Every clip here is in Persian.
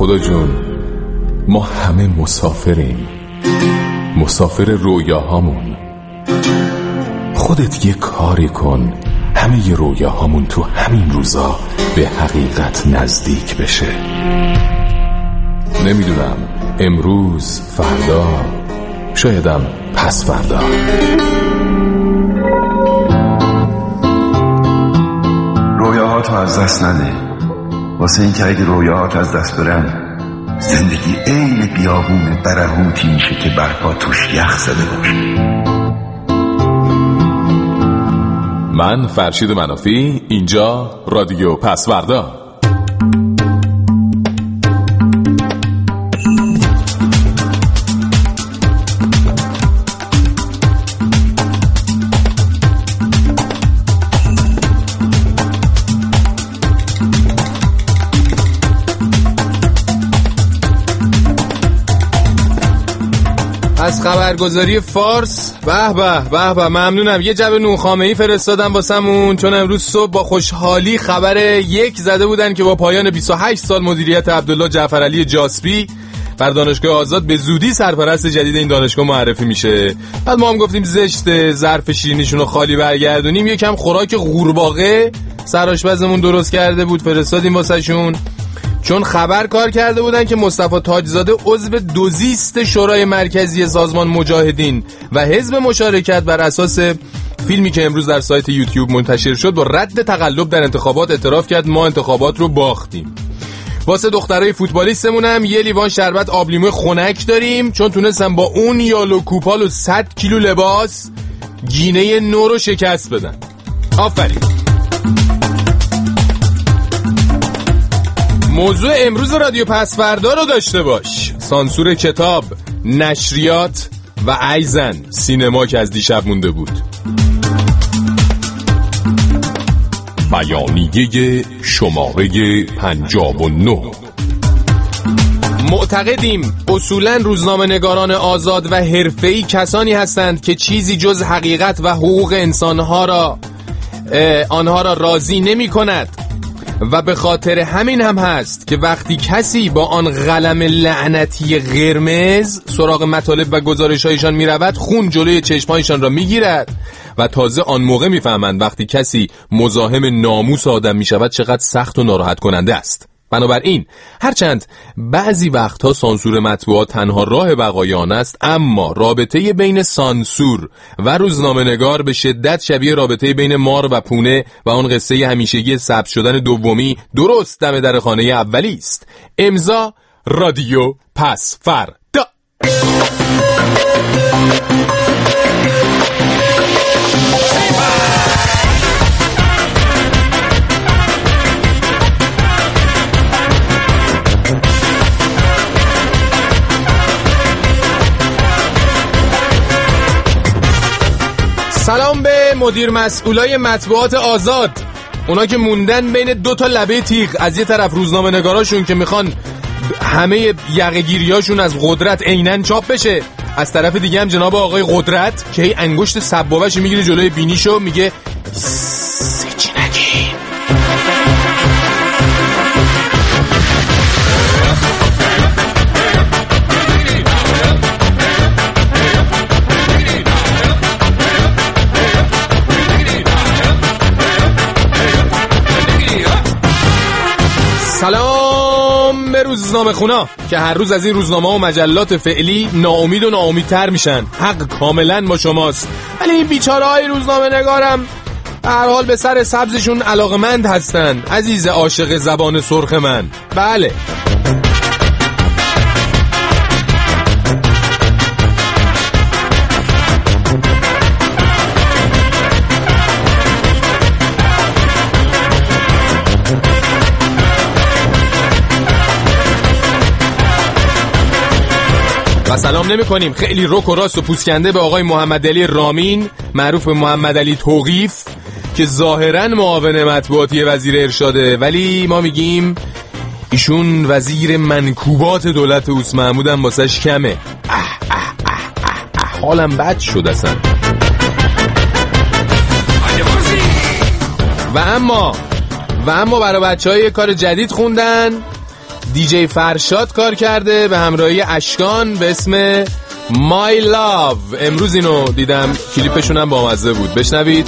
خدا جون، ما همه مسافریم، مسافر رویاهامون. خودت یه کاری کن همه ی رویاهامون تو همین روزا به حقیقت نزدیک بشه. نمیدونم، امروز، فردا، شایدم پس فردا. رویاهاتو از دست نده، واسه این که اگه رویاهات از دست برن زندگی عین بیابون برهوتی میشه که برپا توش یخ زده باشه. من فرشید منافی، اینجا رادیو پسوردا. از خبرگزاری فارس به به به ممنونم. یه جعبه نونخامه‌ای فرستادم واسمون، چون امروز صبح با خوشحالی خبر یک زده بودن که با پایان 28 سال مدیریت عبدالله جعفرعلی جاسبی بر دانشگاه آزاد به زودی سرپرست جدید این دانشگاه معرفی میشه. بعد ما هم گفتیم زشت ظرف شیرینیشون رو خالی برگردونیم، یکم خوراک قورباغه سرآشپزمون درست کرده بود فرستادیم واسهشون، چون خبر کار کرده بودن که مصطفی تاجزاده عضو دوزیست شورای مرکزی سازمان مجاهدین و حزب مشارکت بر اساس فیلمی که امروز در سایت یوتیوب منتشر شد با رد تقلب در انتخابات اعتراف کرد ما انتخابات رو باختیم. واسه دخترای فوتبالیستمون هم یه لیوان شربت آبلیمو خنک داریم، چون تونستن با اون یالو کوپال و 100 کیلو لباس گینه نو رو شکست بدن. آفرین. موضوع امروز رادیو پسوردا رو داشته باش. سانسور کتاب، نشریات و ایزن سینما که از دیشب مونده بود. بیانیه شماره 59. معتقدیم اصولاً روزنامه‌نگاران آزاد و حرفه‌ای کسانی هستند که چیزی جز حقیقت و حقوق آنها را راضی نمی‌کند و به خاطر همین هم هست که وقتی کسی با آن قلم لعنتی قرمز سراغ مطالب و گزارش‌هایشان می‌رود، خون جلوی چشم‌هایشان را می‌گیرد و تازه آن موقع می‌فهمند وقتی کسی مزاحم ناموس آدم می‌شود چقدر سخت و ناراحت کننده است. بنابراین هرچند بعضی وقتها سانسور مطبوعات تنها راه بقای آن است، اما رابطه بین سانسور و روزنامه‌نگار به شدت شبیه رابطه بین مار و پونه و آن قصه همیشگی ثبت شدن دومی درست دم در خانه اولی است. امضا رادیو پسوردا. سلام به مدیر مسئولای مطبوعات آزاد، اونا که موندن بین دو تا لبه تیغ. از یه طرف روزنامه نگاراشون که میخوان همه یقه‌گیریاشون از قدرت عیناً چاپ بشه، از طرف دیگه هم جناب آقای قدرت که هی انگشت سبابه‌شو میگیره جلوی بینیشو میگه سچی نگی. سلام به روزنامه خونا که هر روز از این روزنامه و مجلات فعلی ناامید و ناامیدتر میشن. حق کاملا با شماست، ولی این بیچاره های روزنامه نگارم به هر حال به سر سبزشون علاقمند هستن. عزیز عاشق زبان سرخ من، بله و سلام نمی کنیم خیلی رک و راست و پوسکنده به آقای محمد علی رامین معروف به محمد علی توقیف که ظاهراً معاون مطبوعاتی وزیر ارشاده، ولی ما میگیم ایشون وزیر منکوبات دولت اوس محمود هم واسش کمه. حالم بد شد اصلا. و اما برای بچه‌ها یه کار جدید خوندن دیجی فرشاد کار کرده به همراهی اشکان به اسم My Love. امروز اینو دیدم، کلیپشون هم بامزه بود. بشنوید.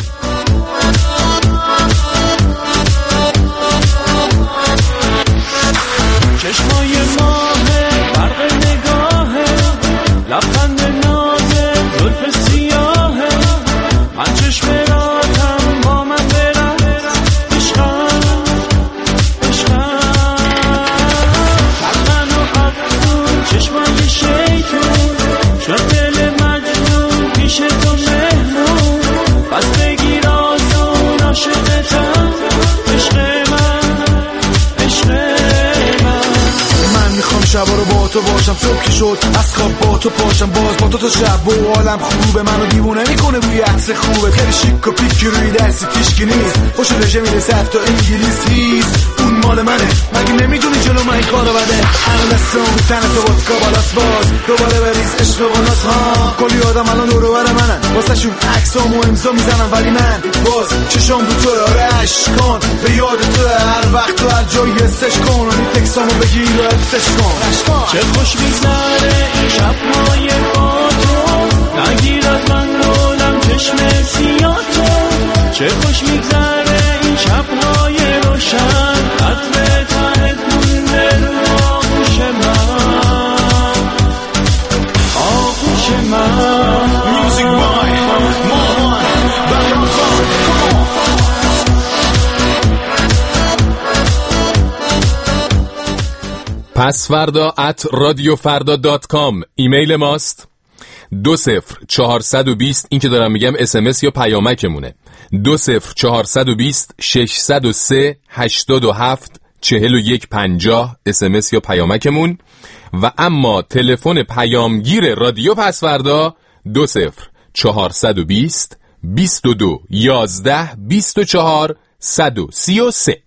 چشمای ماهه برق نگاهه لبخند نازه زلف سیاهه من چشم راتم با من برم عشقم فرقن و افزون چشمای شیطون شد دل مجنون پیش تو مهمون بس بگیر آسون عاشقتم عشق شبا رو با تو باشم صبح که شد از خواب با تو پاشم باز با تو تا شب و عالم خوبه منو دیوونه میکنه بوی عکس خوبه خیلی شیک و پیک روی دستی تیشکی نیست خوش رژه میرسه تا انگلیس هیست اون مال منه مگه نمیدونی جلو من کارو بده الان دستم تن تو ودکا بالاست باز دوباره بریز عشق و ناز ها کلی آدم الان دور و بر منن واسه شون عکسامو امضا میزنم ولی من باز چشام رو تو آره اشکان به یاد تو هر وقت تو هر جایی استش کن و تکسامو بگیر و حفظش کن. چه خوش میگذره این شب‌های با تو نگیر از من دولم چشم سیاه تو چه خوش میگذره این شب‌های روشن عطر تنت مونده رو آغوش من آغوش من میوزیک بای مامان پسوردا @radiofarda.com ایمیل ماست. 20420 این که دارم میگم SMS یا پیامکمونه. 20420 603 87 4150 SMS یا پیامکمون. و اما تلفن پیامگیر رادیو پسوردا 20420 22 11 24 133.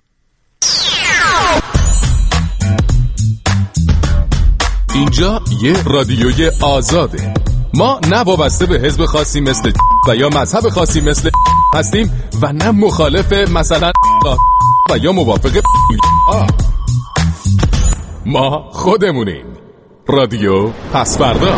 اینجا یه رادیوی آزاده. ما نه وابسته به حزب خاصی مثل و یا مذهب خاصی مثل هستیم و نه مخالف مثلا و یا موافق ما خودمونیم. رادیو پسوردا.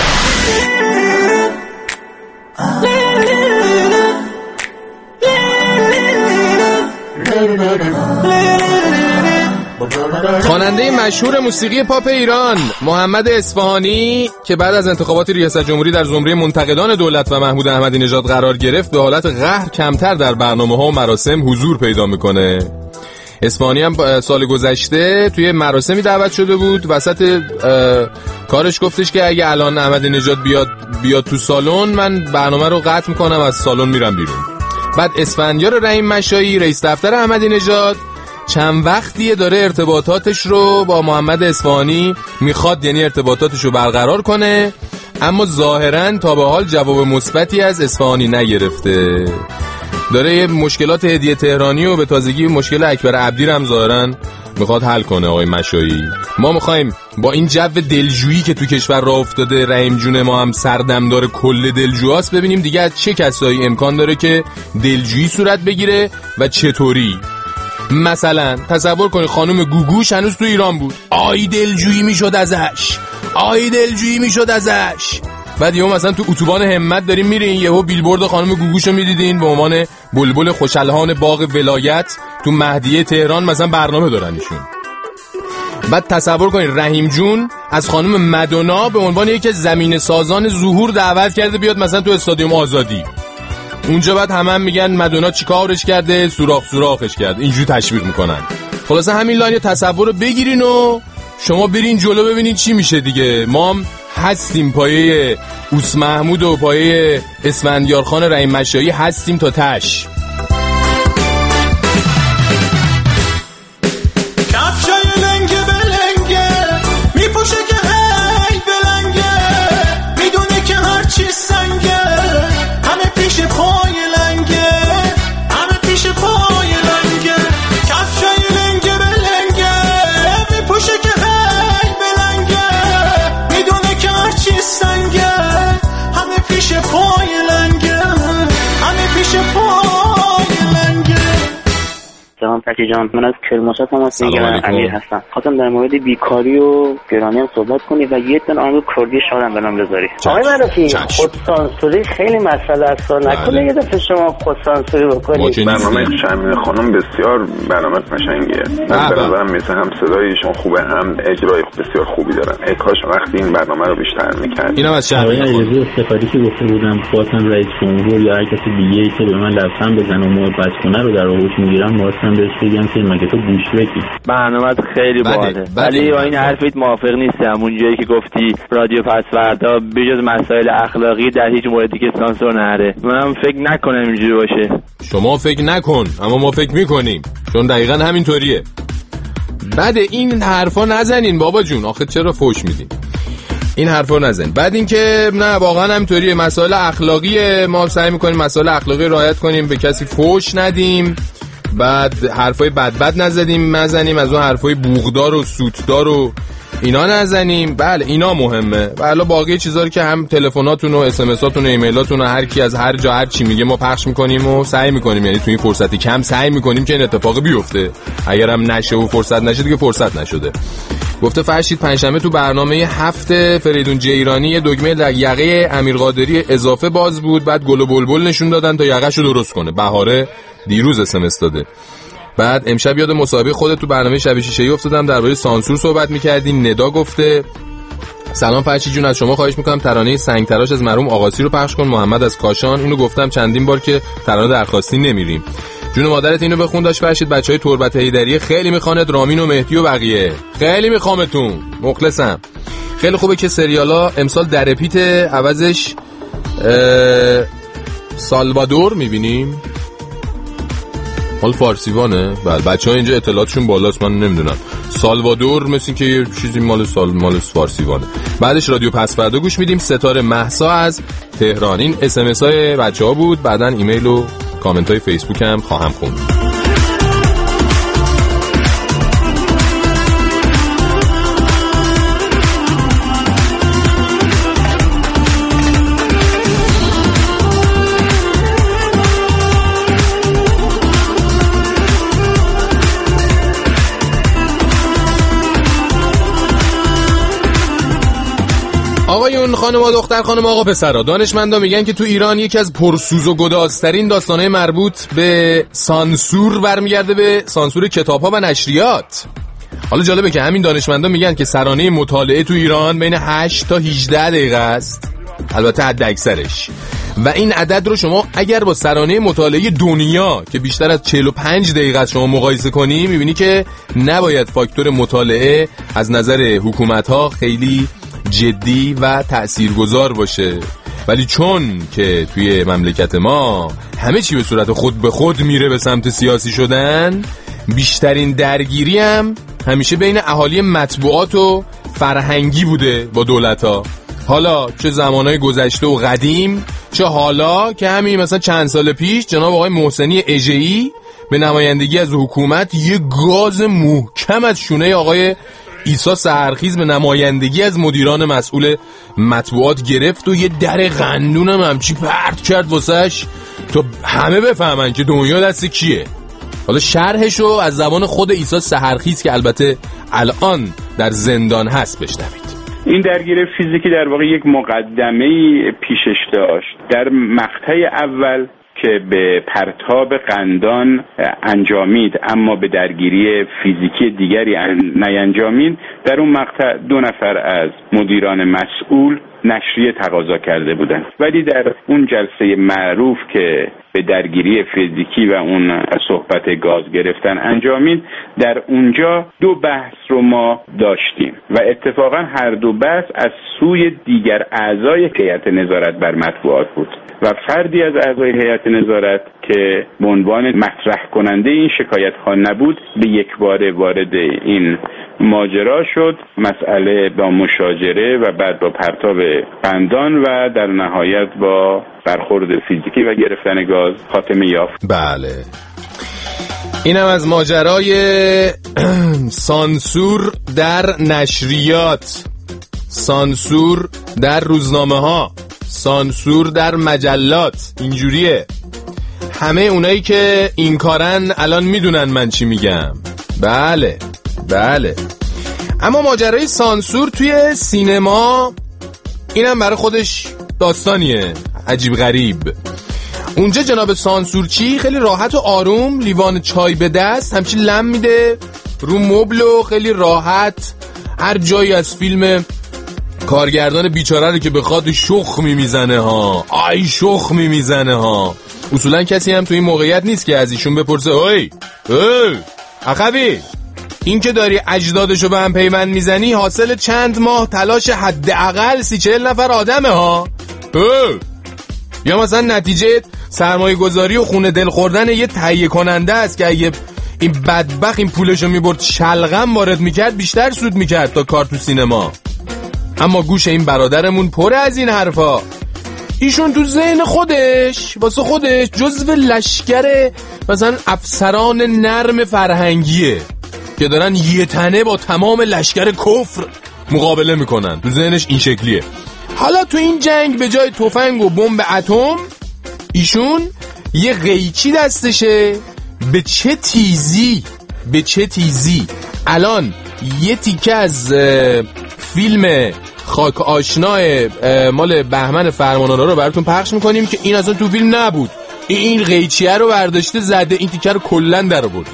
خواننده مشهور موسیقی پاپ ایران محمد اصفهانی که بعد از انتخابات ریاست جمهوری در زمره منتقدان دولت و محمود احمدی نژاد قرار گرفت به حالت قهر کمتر در برنامه‌ها و مراسم حضور پیدا میکنه. اصفهانی هم سال گذشته توی مراسمی دعوت شده بود، وسط کارش گفتش که اگه الان احمدی نژاد بیاد تو سالن من برنامه رو قطع میکنم، از سالن میرم بیرون. بعد اسفندیار رحیم مشایی رئیس دفتر احمدی نژاد چند وقتیه داره ارتباطاتش رو با محمد اصفهانی میخواد، یعنی ارتباطاتش رو برقرار کنه، اما ظاهراً تا به حال جواب مثبتی از اصفهانی نگرفته. داره یه مشکلات هدیه تهرانی و به تازگی مشکل اکبر عبدی هم ظاهراً میخواد حل کنه آقای مشایی. ما میخوایم با این جو دلجویی که تو کشور راه افتاده، رحیم جون ما هم سردمدار کل دلجوهاست، ببینیم دیگه از چه کسایی امکان داره که دلجویی صورت بگیره و چطوری. مثلا تصور کنید خانم گوگوش هنوز تو ایران بود، آی دلجویی میشد ازش. بعد یهو مثلا تو اتوبان همت دارین میرین، یهو بیلبورد خانم گوگوشو میدیدین به عنوان بلبل خوشالهان باغ ولایت تو مهدیه تهران مثلا برنامه دارن ایشون. بعد تصور کنید رحیم جون از خانم مدونا به عنوان یکی از زمین سازان ظهور دعوت کرده بیاد مثلا تو استادیوم آزادی. اونجا بعد هم میگن مدونا چیکارش کرده، سوراخش کرد، اینجوری تشویق میکنن. خلاصه همین لاین تصور رو بگیرین و شما برین جلو ببینین چی میشه دیگه. ما هم هستیم پایه اوس محمود و پایه اسفندیارخان رحیم مشایی هستیم تا تش. سلام فکی جان، من از کرمانشاه تماس میگیرم، امیر هستم. خواستم در مورد بیکاری و گرانی هم صحبت کنی و یه دونه آهنگ کردی شادم برام بذاری. آقای معروفی، خودسانسوری خیلی مسئله است، نکنه یه دفعه شما خودسانسوری بکنید. برنامه شمیم خانم بسیار برنامه قشنگیه. من به نظرم مثل هم صدایشون خوبه، هم اجرای بسیار خوبی دارن. ای کاش وقتی این برنامه رو بیشتر می‌کرد. اینم از شمیم خانم استفاده که گفته بودم خواستم رئیس جمهور یا هر کسی دیگه‌ای که به من لبخند بزنه و محبت کنه رو در آغوش میگیرم، واسم بهش بگم که مگه تو گوشوکی. برنامه خیلی باحاله، ولی با این حرفت موافق نیستم. اون جایی که گفتی رادیو پسوردا بجز مسائل اخلاقی در هیچ موردی که سانسور نره، من فکر نکنم اینجوری باشه. شما فکر نکن، اما ما فکر میکنیم، چون دقیقاً همینطوریه. بعد این حرفا نزنین بابا جون، آخه چرا فوش میدین؟ این حرفا نزن. بعد اینکه نه واقعا همینطوریه، مسائل اخلاقی ما سعی میکنیم مسائل اخلاقی رعایت کنیم، به کسی فوش ندیم، بعد حرفای بد نزنیم، از اون حرفای بوغدار و سوتدار و اینا نزنیم. بله اینا مهمه. بله باقی چیزا رو که هم تلفناتون و اس ام اساتون و ایمیلاتون و هر کی از هر جا هر چی میگه ما پخش میکنیم و سعی میکنیم، یعنی تو این فرصت کم سعی میکنیم که این اتفاق بیفته. اگرم نشه و فرصت نشه دیگه فرصت نشده. گفته فرشید پنجشنبه تو برنامه 7 فریدون جیرانی یه دکمه در یقه امیر قادری اضافه باز بود، بعد گل و بلبل نشون دادن تا یقه‌شو درست کنه. بهاره دیروز اس ام اس داده. بعد امشب یاد مسابقه خودت تو برنامه شب شیشه‌ای افتادم، درباره سانسور صحبت می‌کردین. ندا گفته سلام فرشید جون، از شما خواهش می‌کنم ترانه سنگ تراش از مرحوم آقاسی رو پخش کن. محمد از کاشان. اینو گفتم چندین بار که ترانه درخواستی نمیریم. جون مادرت اینو بخون داشت فرشید. بچهای تربت حیدریه خیلی میخواند، رامین و مهدی و بقیه خیلی میخوامتون، مخلصم. خیلی خوبه که سریالا امسال در اپیت عوضش سالوادور میبینیم. حال فارسیوانه. بله بچه‌ها اینجا اطلاعاتشون بالاست، من نمیدونم. سالوادور مثل که یه چیزی مال فارسیوانه. بعدش رادیو پسوردا گوش میدیم. ستاره مهسا از تهران. این اس ام اس های بچه‌ها بود. بعدن ایمیل و کامنت های فیسبوک هم خواهم خوند. آقایون، خانم و دختر، خانم آقا پسرا، دانشمندا میگن که تو ایران یکی از پرسوز و گدازترین داستانهای مربوط به سانسور برمیگرده به سانسور کتاب‌ها و نشریات. حالا جالبه که همین دانشمندا میگن که سرانه مطالعه تو ایران بین 8 تا 18 دقیقه است، البته حد اکثرش. و این عدد رو شما اگر با سرانه مطالعه دنیا که بیشتر از 45 دقیقه است شما مقایسه کنی، میبینی که نباید فاکتور مطالعه از نظر حکومت‌ها خیلی جدی و تأثیرگذار باشه. ولی چون که توی مملکت ما همه چی به صورت خود به خود میره به سمت سیاسی شدن، بیشترین درگیری هم همیشه بین اهالی مطبوعات و فرهنگی بوده با دولت‌ها. حالا چه زمانهای گذشته و قدیم، چه حالا که همین مثلا چند سال پیش جناب آقای محسنی اژه‌ای به نمایندگی از حکومت یه گاز محکم از شونه آقای عیسی سحرخیز به نمایندگی از مدیران مسئول مطبوعات گرفت و یه در قندونم همچی پرت کرد واسش تا همه بفهمن که دنیا دست کیه. حالا شرحشو از زبان خود عیسی سحرخیز که البته الان در زندان هست بشنوید. این درگیری فیزیکی در واقع یک مقدمه‌ای پیشش داشت. در مقطع اول که به پرتاب قندان انجامید اما به درگیری فیزیکی دیگری نینجامید، در اون مقطع 2 نفر از مدیران مسئول نشریه تقاضا کرده بودند. ولی در اون جلسه معروف که به درگیری فیزیکی و اون صحبت گاز گرفتن انجامید، در اونجا 2 بحث رو ما داشتیم و اتفاقا هر 2 بحث از سوی دیگر اعضای هیئت نظارت بر مطبوعات بود و فردی از اعضای هیئت نظارت که به عنوان مطرح کننده این شکایت ها نبود، به یک باره وارد این ماجرا شد. مسئله با مشاجره و بعد با پرتاب قندان و در نهایت با برخورد فیزیکی و گرفتن گاز خاتمه یافت. بله، اینم از ماجرای سانسور در نشریات، سانسور در روزنامه ها، سانسور در مجلات. اینجوریه. همه اونایی که این کارن الان میدونن من چی میگم. بله اما ماجرای سانسور توی سینما اینم برای خودش داستانیه عجیب غریب. اونجا جناب سانسورچی خیلی راحت و آروم لیوان چای به دست همچین لم میده رو مبل و خیلی راحت هر جایی از فیلم کارگردان بیچاره رو که بخواد شخمی میزنه ها. شخمی میزنه ها. اصولا کسی هم تو این موقعیت نیست که از ایشون بپرسه اوی اخوی این که داری اجدادشو به هم پیوند میزنی حاصل چند ماه تلاش حداقل 30-40 نفر آدمه ها. یا مثلا نتیجه سرمایه گذاری و خونه دل خوردن یه تهیه کننده است که اگه این بدبخت این پولشو میبرد شلغم وارد میکرد بیشتر سود میکرد تا کار تو سینما. اما گوش این برادرمون پره از این حرفا. ایشون تو ذهن خودش واسه خودش جزو لشکر مثلا افسران نرم فرهنگیه که دارن یه تنه با تمام لشکر کفر مقابله میکنن. تو ذهنش این شکلیه. حالا تو این جنگ به جای تفنگ و بمب اتم ایشون یه قیچی دستشه. به چه تیزی الان یه تیکه از فیلم خاک آشنای مال بهمن فرمان‌آرا رو براتون پخش میکنیم که این اصلا تو فیلم نبود. این قیچیه رو برداشته زده این تیکه رو کلن در آورده.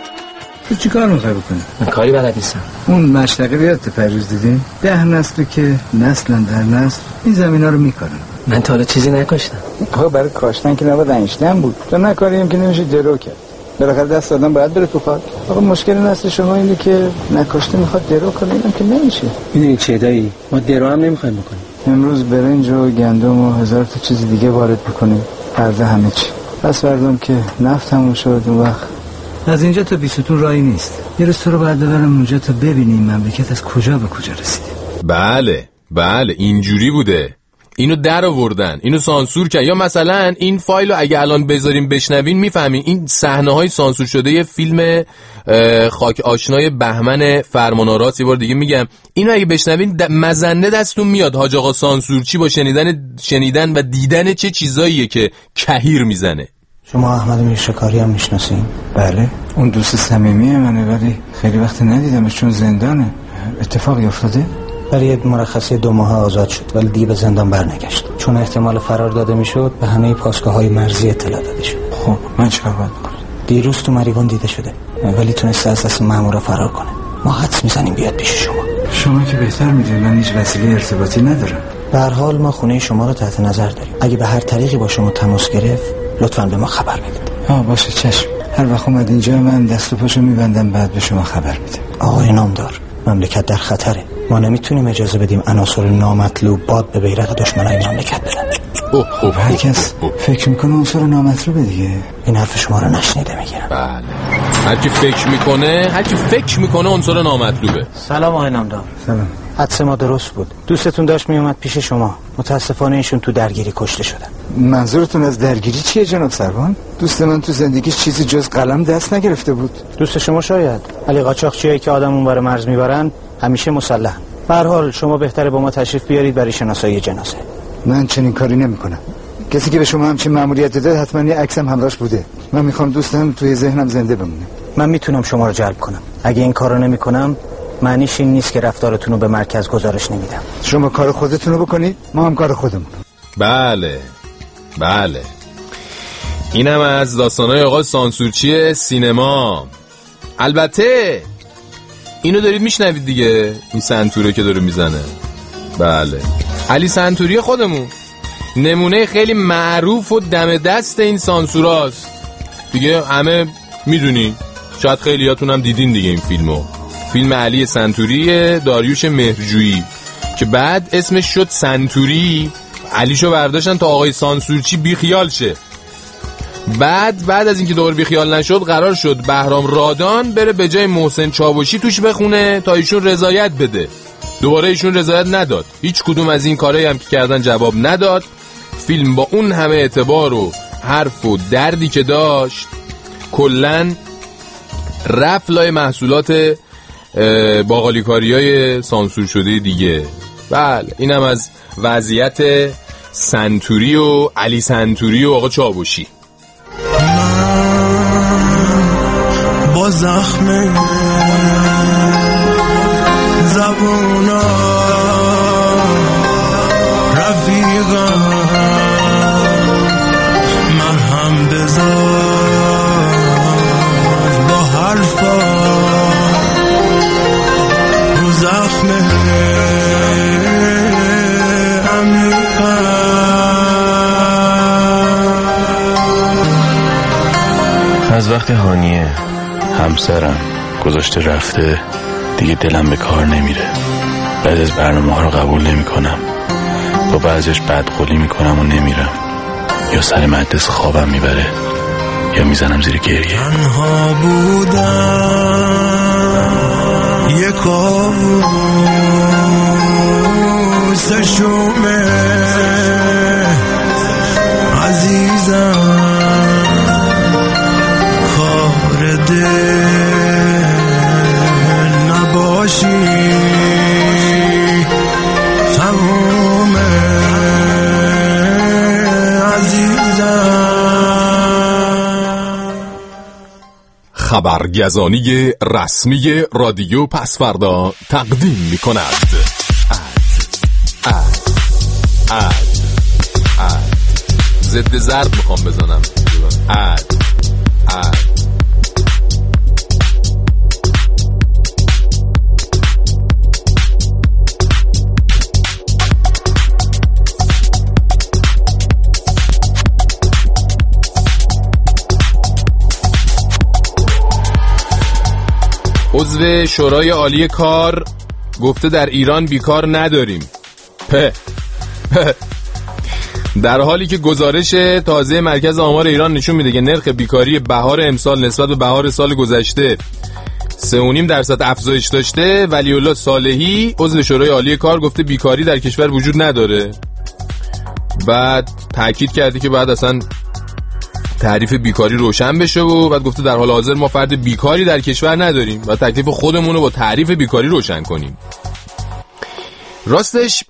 تو چی کار میخوای بکنی؟ من کاری بلد نیستم. اون مشتقه بیاد پریروز دیدیم 10 نسل که نسل در نسل این زمینا رو میکنن. من تا حالا چیزی نکاشتم. آقا برای کاشتن که نباید انشتن بود. تو نکاریم که نمیشه درو کرد. بالاخره دست آدم باید بره تو خاک. آقا مشکل نسل شما اینه که نکاشته میخواد درو کنه اینم که نمیشه. میدونی چه دایی؟ ما درو هم نمیخوایم بکنیم. امروز برنج و گندم و هزار تا چیز دیگه وارد بکنیم. فردا همه چی. پس فردام که نفت همون شد اون وقت از اینجا تا بیستون راهی نیست. یه روز تو رو باید ببرم اونجا تا ببینیم مملکت از کجا به کجا رسیده. بله اینجوری بوده. اینو در آوردن، اینو سانسور کرد. یا مثلا این فایلو اگه الان بذاریم بشنوین میفهمین این صحنه‌های سانسور شده یه فیلم خاک آشنای بهمن فرمان‌آرا. یه بار دیگه میگم اینو اگه بشنوین مزنه دستون میاد حاج آقا سانسورچی با شنیدن و دیدن چه چیزاییه که کهیر میزنه. شما احمد میرشکاری هم میشناسین؟ بله اون دوست صمیمی منه ولی خیلی وقت ندیدمش چون زندانه. اتفاقی افتاده؟ برای یه مرخصی 2 ماه آزاد شد ولی دیگه به زندان برنگشت چون احتمال فرار داده میشد. به همه پاسگاه‌های مرزی اطلاع داده شد. خب من چیکار باید بکنم؟ دیروز تو مریوان دیده شده ولی تونسته از دست مامورا فرار کنه. ما حدس میزنیم بیاد پیش شما که بهتر میدونید. من هیچ وسیله ارتباطی ندارم. به هر حال ما خونه شما رو تحت نظر داریم. اگه به هر طریقی با شما تماس گرفت لطفاً به ما خبر بدید. باشه چشم. هر وقت اومد اینجا من دست و پاشو میبندم بعد به شما خبر میدم. آقای نامدار مملکت در خطره. ما نمیتونیم اجازه بدیم عناصر نامطلوب باد به بیرق دشمنای مملکت بدن. هر کس فکر میکنه عنصر نامطلوبه دیگه. این حرف شما رو نشنیده میگیرم. بله هر کی فکر میکنه عنصر نامطلوبه. سلام آقای نامدار. سلام. حدس ما درست بود. دوستتون داشت میومد پیش شما. متاسفانه ایشون تو درگیری کشته شدن. منظورتون از درگیری چیه جناب سروان؟ دوست من تو زندگیش چیزی جز قلم دست نگرفته بود. دوست شما شاید ولی قاچاقچیایی که آدم اونور مرز میبرن همیشه مسلح. به هر حال شما بهتره با ما تشریف بیارید برای شناسایی جنازه. من چنین کاری نمیکنم. کسی که به شما همچین مأموریت داده حتما یه عکسم همراهش بوده. من میخوام دوستم توی ذهنم زنده بمونه. من میتونم شما رو جلب کنم. اگه این کارو نمیکنم معنیش این نیست که رفتارتون رو به مرکز گزارش نمیدم. شما کار خودتون رو بکنید ما هم کار خودمون. بله اینم از داستانای آقا سانسورچی سینما. البته اینو دارید میشنوید دیگه، این سنتوره که داره میزنه. بله علی سنتوری خودمون نمونه خیلی معروف و دم دست این سانسوراست دیگه. همه میدونی، شاید خیلیاتون هم دیدین دیگه این فیلمو. فیلم علی سنتوری داریوش مهرجویی که بعد اسمش شد سنتوری. علیشو برداشتن تا آقای سانسورچی بیخیال شه. بعد از اینکه دوباره بیخیال نشد قرار شد بهرام رادان بره به جای محسن چاوشی توش بخونه تا ایشون رضایت بده. دوباره ایشون رضایت نداد. هیچ کدوم از این کارهایی هم که کردن جواب نداد. فیلم با اون همه اعتبار و حرف و دردی که داشت کلن رفت لای محصولات باقالیکاریای سانسور شده دیگه. بله اینم از وضعیت سنتوری و علی سنتوری و آقا چاوشی. زخم زبونا رفیقم مرهم بذار با حرفا رو زخم از وقتی هانیه همسرم گذاشته رفته دیگه دلم به کار نمیره. بعد از برنامه ها رو قبول نمی کنم، با بعضیش بدقولی میکنم و نمیرم، یا سر مدرسه خوابم میبره یا میزنم زیر گریه. تنها بودم یک کابوس شومه عزیزم کار دل نباشی تمومه خبرگزانی رسمی رادیو پسفردا تقدیم می کند. ضد ضرب میخوام بزنم. عضو شورای عالی کار گفته در ایران بیکار نداریم. در حالی که گزارش تازه مرکز آمار ایران نشون میده که نرخ بیکاری بهار امسال نسبت به بهار سال گذشته 3.5% افزایش داشته، ولی الله صالحی عضو شورای عالی کار گفته بیکاری در کشور وجود نداره. بعد تاکید کرده که بعد اصلا تعریف بیکاری روشن بشه و بعد گفته در حال حاضر ما فرد بیکاری در کشور نداریم و تکلیف خودمون رو با تعریف بیکاری روشن کنیم. راستش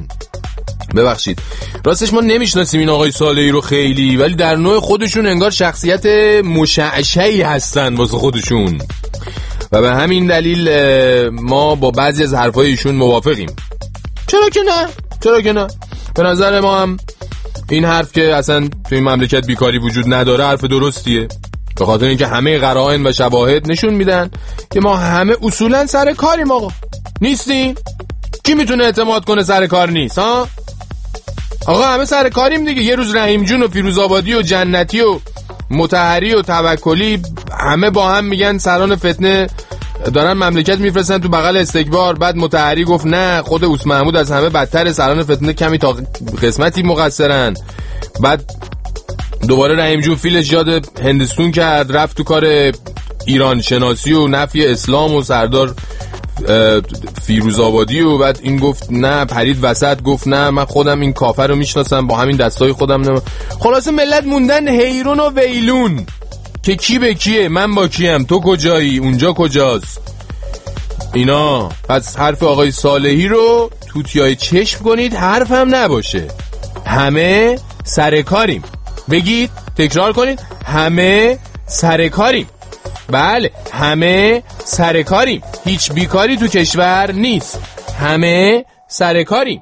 ما نمیشناسیم این آقای صالحی رو خیلی، ولی در نوع خودشون انگار شخصیت مشعشعی هستن واسه خودشون و به همین دلیل ما با بعضی از حرفای ایشون موافقیم. چرا که نه به نظر ما هم این حرف که اصلا تو این مملکت بیکاری وجود نداره حرف درستیه، به خاطر اینکه همه قرائن و شواهد نشون میدن که ما همه اصولا سر کاریم. آقا نیستیم؟ کی میتونه اعتماد کنه سر کار نیست؟ ها آقا همه سر کاریم دیگه. یه روز رحیم جون و فیروزآبادی و جنتی و مطهری و توکلی همه با هم میگن سران فتنه دارن مملکت میفرستن تو بغل استکبار. بعد مطهری گفت نه خود اوس محمود از همه بدتر، سران فتنه کمی تا قسمتی مقصرن. بعد دوباره رحیم جون فیلش یاد هندستون کرد، رفت تو کار ایران شناسی و نفی اسلام و سردار فیروزآبادی و بعد این گفت نه، پرید وسط گفت نه من خودم این کافر رو میشناسم با همین دستای خودم. نه خلاصه ملت موندن حیرون و ویلون که کی به کیه، من با کیم، تو کجایی، اونجا کجاست اینا. پس حرف آقای صالحی رو توتیای چشم کنید، حرف هم نباشه. همه سرکاریم. بگید، تکرار کنید، همه سرکاریم. بله همه سرکاریم، هیچ بیکاری تو کشور نیست، همه سرکاریم.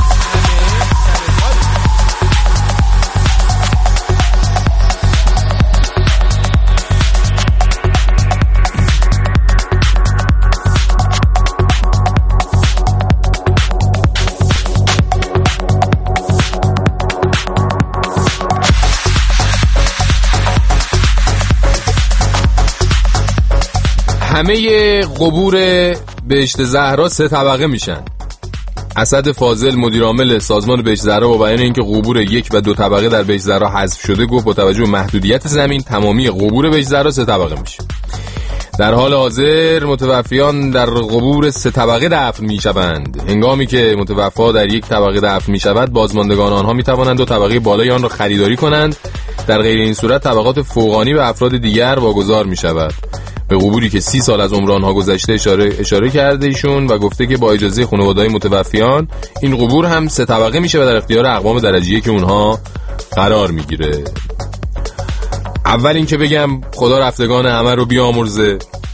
همه قبور بهشت زهرا 3 طبقه میشن. اسد فاضل مدیر عامل سازمان بهشت زهرا با بیان اینکه قبور 1 و 2 طبقه در بهشت زهرا حذف شده گفت با توجه به محدودیت زمین تمامی قبور بهشت زهرا 3 طبقه میشه. در حال حاضر متوفیان در قبور 3 طبقه دفن میشوند. هنگامی که متوفا در 1 طبقه دفن میشود بازماندگان آنها میتوانند 2 طبقه بالای آن را خریداری کنند. در غیر این صورت طبقات فوقانی به افراد دیگر واگذار میشود. به قبوری که 30 سال از عمر آنها گذشته اشاره کرده ایشون و گفته که با اجازه خانواده‌های متوفیان این قبور هم 3 طبقه میشه و در اختیار اقوام درجه‌ای که اونها قرار میگیره. اول این که بگم خدا رفتگان همه رو بیامرزه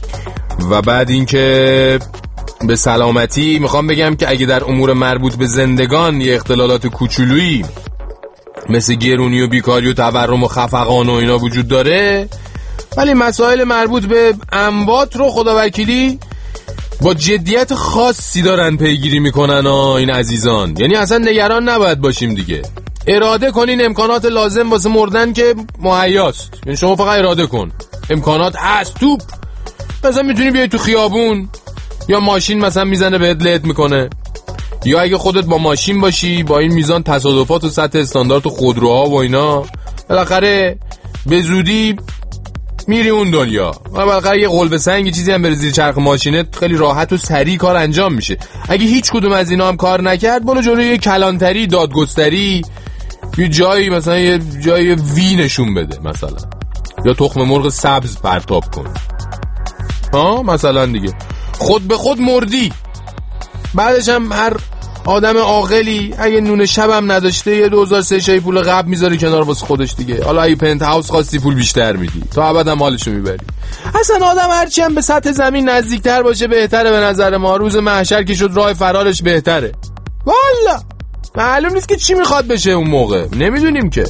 و بعد اینکه به سلامتی میخوام بگم که اگه در امور مربوط به زندگان یه اختلالات کوچولویی مثل گرونی و بیکاری و تورم و خفقان و اینا وجود داره، ولی مسائل مربوط به اموات رو خداوکیلی با جدیت خاصی دارن پیگیری میکنن این عزیزان. یعنی اصلا نگران نباید باشیم دیگه. اراده کنین امکانات لازم واسه مردن که مهیاست. یعنی شما فقط اراده کن، امکانات هست. توپ مثلا میتونی بیای تو خیابون، یا ماشین مثلا میزنه بهت لهت میکنه، یا اگه خودت با ماشین باشی با این میزان تصادفات و سطح استاندارد و خودروها و اینا، بالاخره به زودی میری اون دنیا. و بالاخره یه قلب سنگ چیزی هم بره زیر چرخ ماشینت، خیلی راحت و سریع کار انجام میشه. اگه هیچ کدوم از اینا هم کار نکرد، برو جلوی یه کلانتری، دادگستری، یه جایی مثلا یه جای وی نشون بده مثلا، یا تخم مرغ سبز پرتاب کن مثلا دیگه. خود به خود مردی. بعدش هم هر آدم عاقلی اگه نون شبم نداشته یه 2003 شای پول قبل میذاری کنار واسه خودش دیگه. حالا اگه پنت هاوس خواستی پول بیشتر میدی، تا ابدم حالشو میبری. اصلا آدم هرچی هم به سطح زمین نزدیکتر باشه بهتره به نظر ما. روز محشر که شد راه فرارش بهتره. والا معلوم نیست که چی میخواد بشه اون موقع، نمیدونیم که.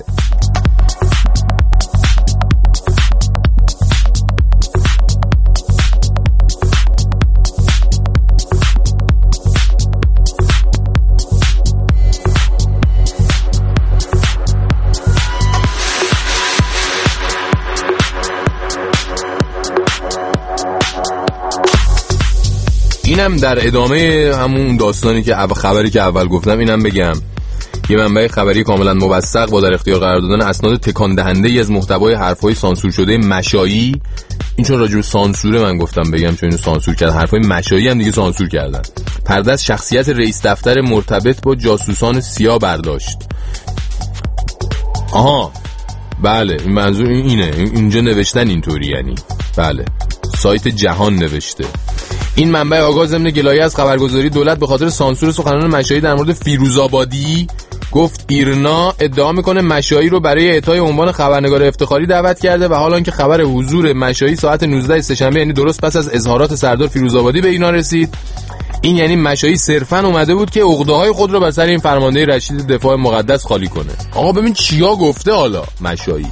اینم در ادامه همون داستانی که خبری که اول گفتم اینم بگم. یه منبع خبری کاملا موثق با در اختیار قرار دادن اسناد تکان دهنده ای از محتوای حرفای سانسور شده مشایی. این چون راجع به سانسوره من گفتم بگم، چون اینو سانسور کردن. حرفای مشایی هم دیگه سانسور کردن. پرده از شخصیت رئیس دفتر مرتبط با جاسوسان سیا برداشت. بله این منظور اینه. اینجا نوشتن اینطوری، یعنی بله سایت جهان نوشته. این منبع آگاه ضمن گلایه از خبرگزاری دولت به خاطر سانسور سخنان مشایی در مورد فیروزآبادی گفت ایرنا ادعا میکنه مشایی رو برای اعطای عنوان خبرنگار افتخاری دعوت کرده و حالا که خبر حضور مشایی ساعت 19 سه‌شنبه، یعنی درست پس از اظهارات سردار فیروزآبادی به اینا رسید، این یعنی مشایی صرفاً اومده بود که عقده‌های خود رو بر سر این فرمانده رشید دفاع مقدس خالی کنه. آقا ببین چیا گفته حالا مشایی.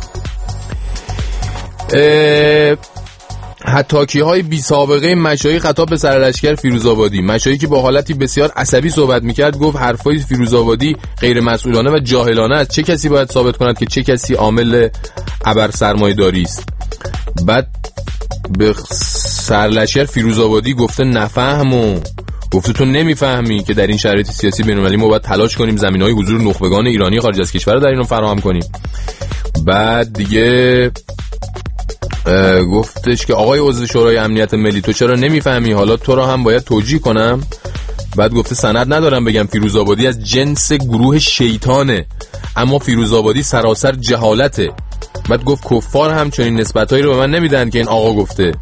حتاکی‌های بی سابقه مشایی خطاب به سرلشکر فیروزآبادی. مشایی که با حالتی بسیار عصبی صحبت میکرد گفت حرفای فیروزآبادی غیر مسئولانه و جاهلانه است. چه کسی باید ثابت کند که چه کسی عامل ابر سرمایه‌داری است؟ بعد به سرلشکر فیروزآبادی گفته نفهمو، گفته تو نمیفهمی که در این شرایط سیاسی بین‌المللی ما باید تلاش کنیم زمینه‌های حضور نخبگان ایرانی خارج از کشور رو در اینو فراهم کنیم. بعد دیگه گفتش که آقای عضو شورای امنیت ملی تو چرا نمیفهمی؟ حالا تو رو هم باید توجیه کنم. بعد گفته سند ندارم بگم فیروزآبادی از جنس گروه شیطانه، اما فیروزآبادی سراسر جهالته. بعد گفت کفار هم چنین نسبتایی رو به من نمیدن که این آقا گفته.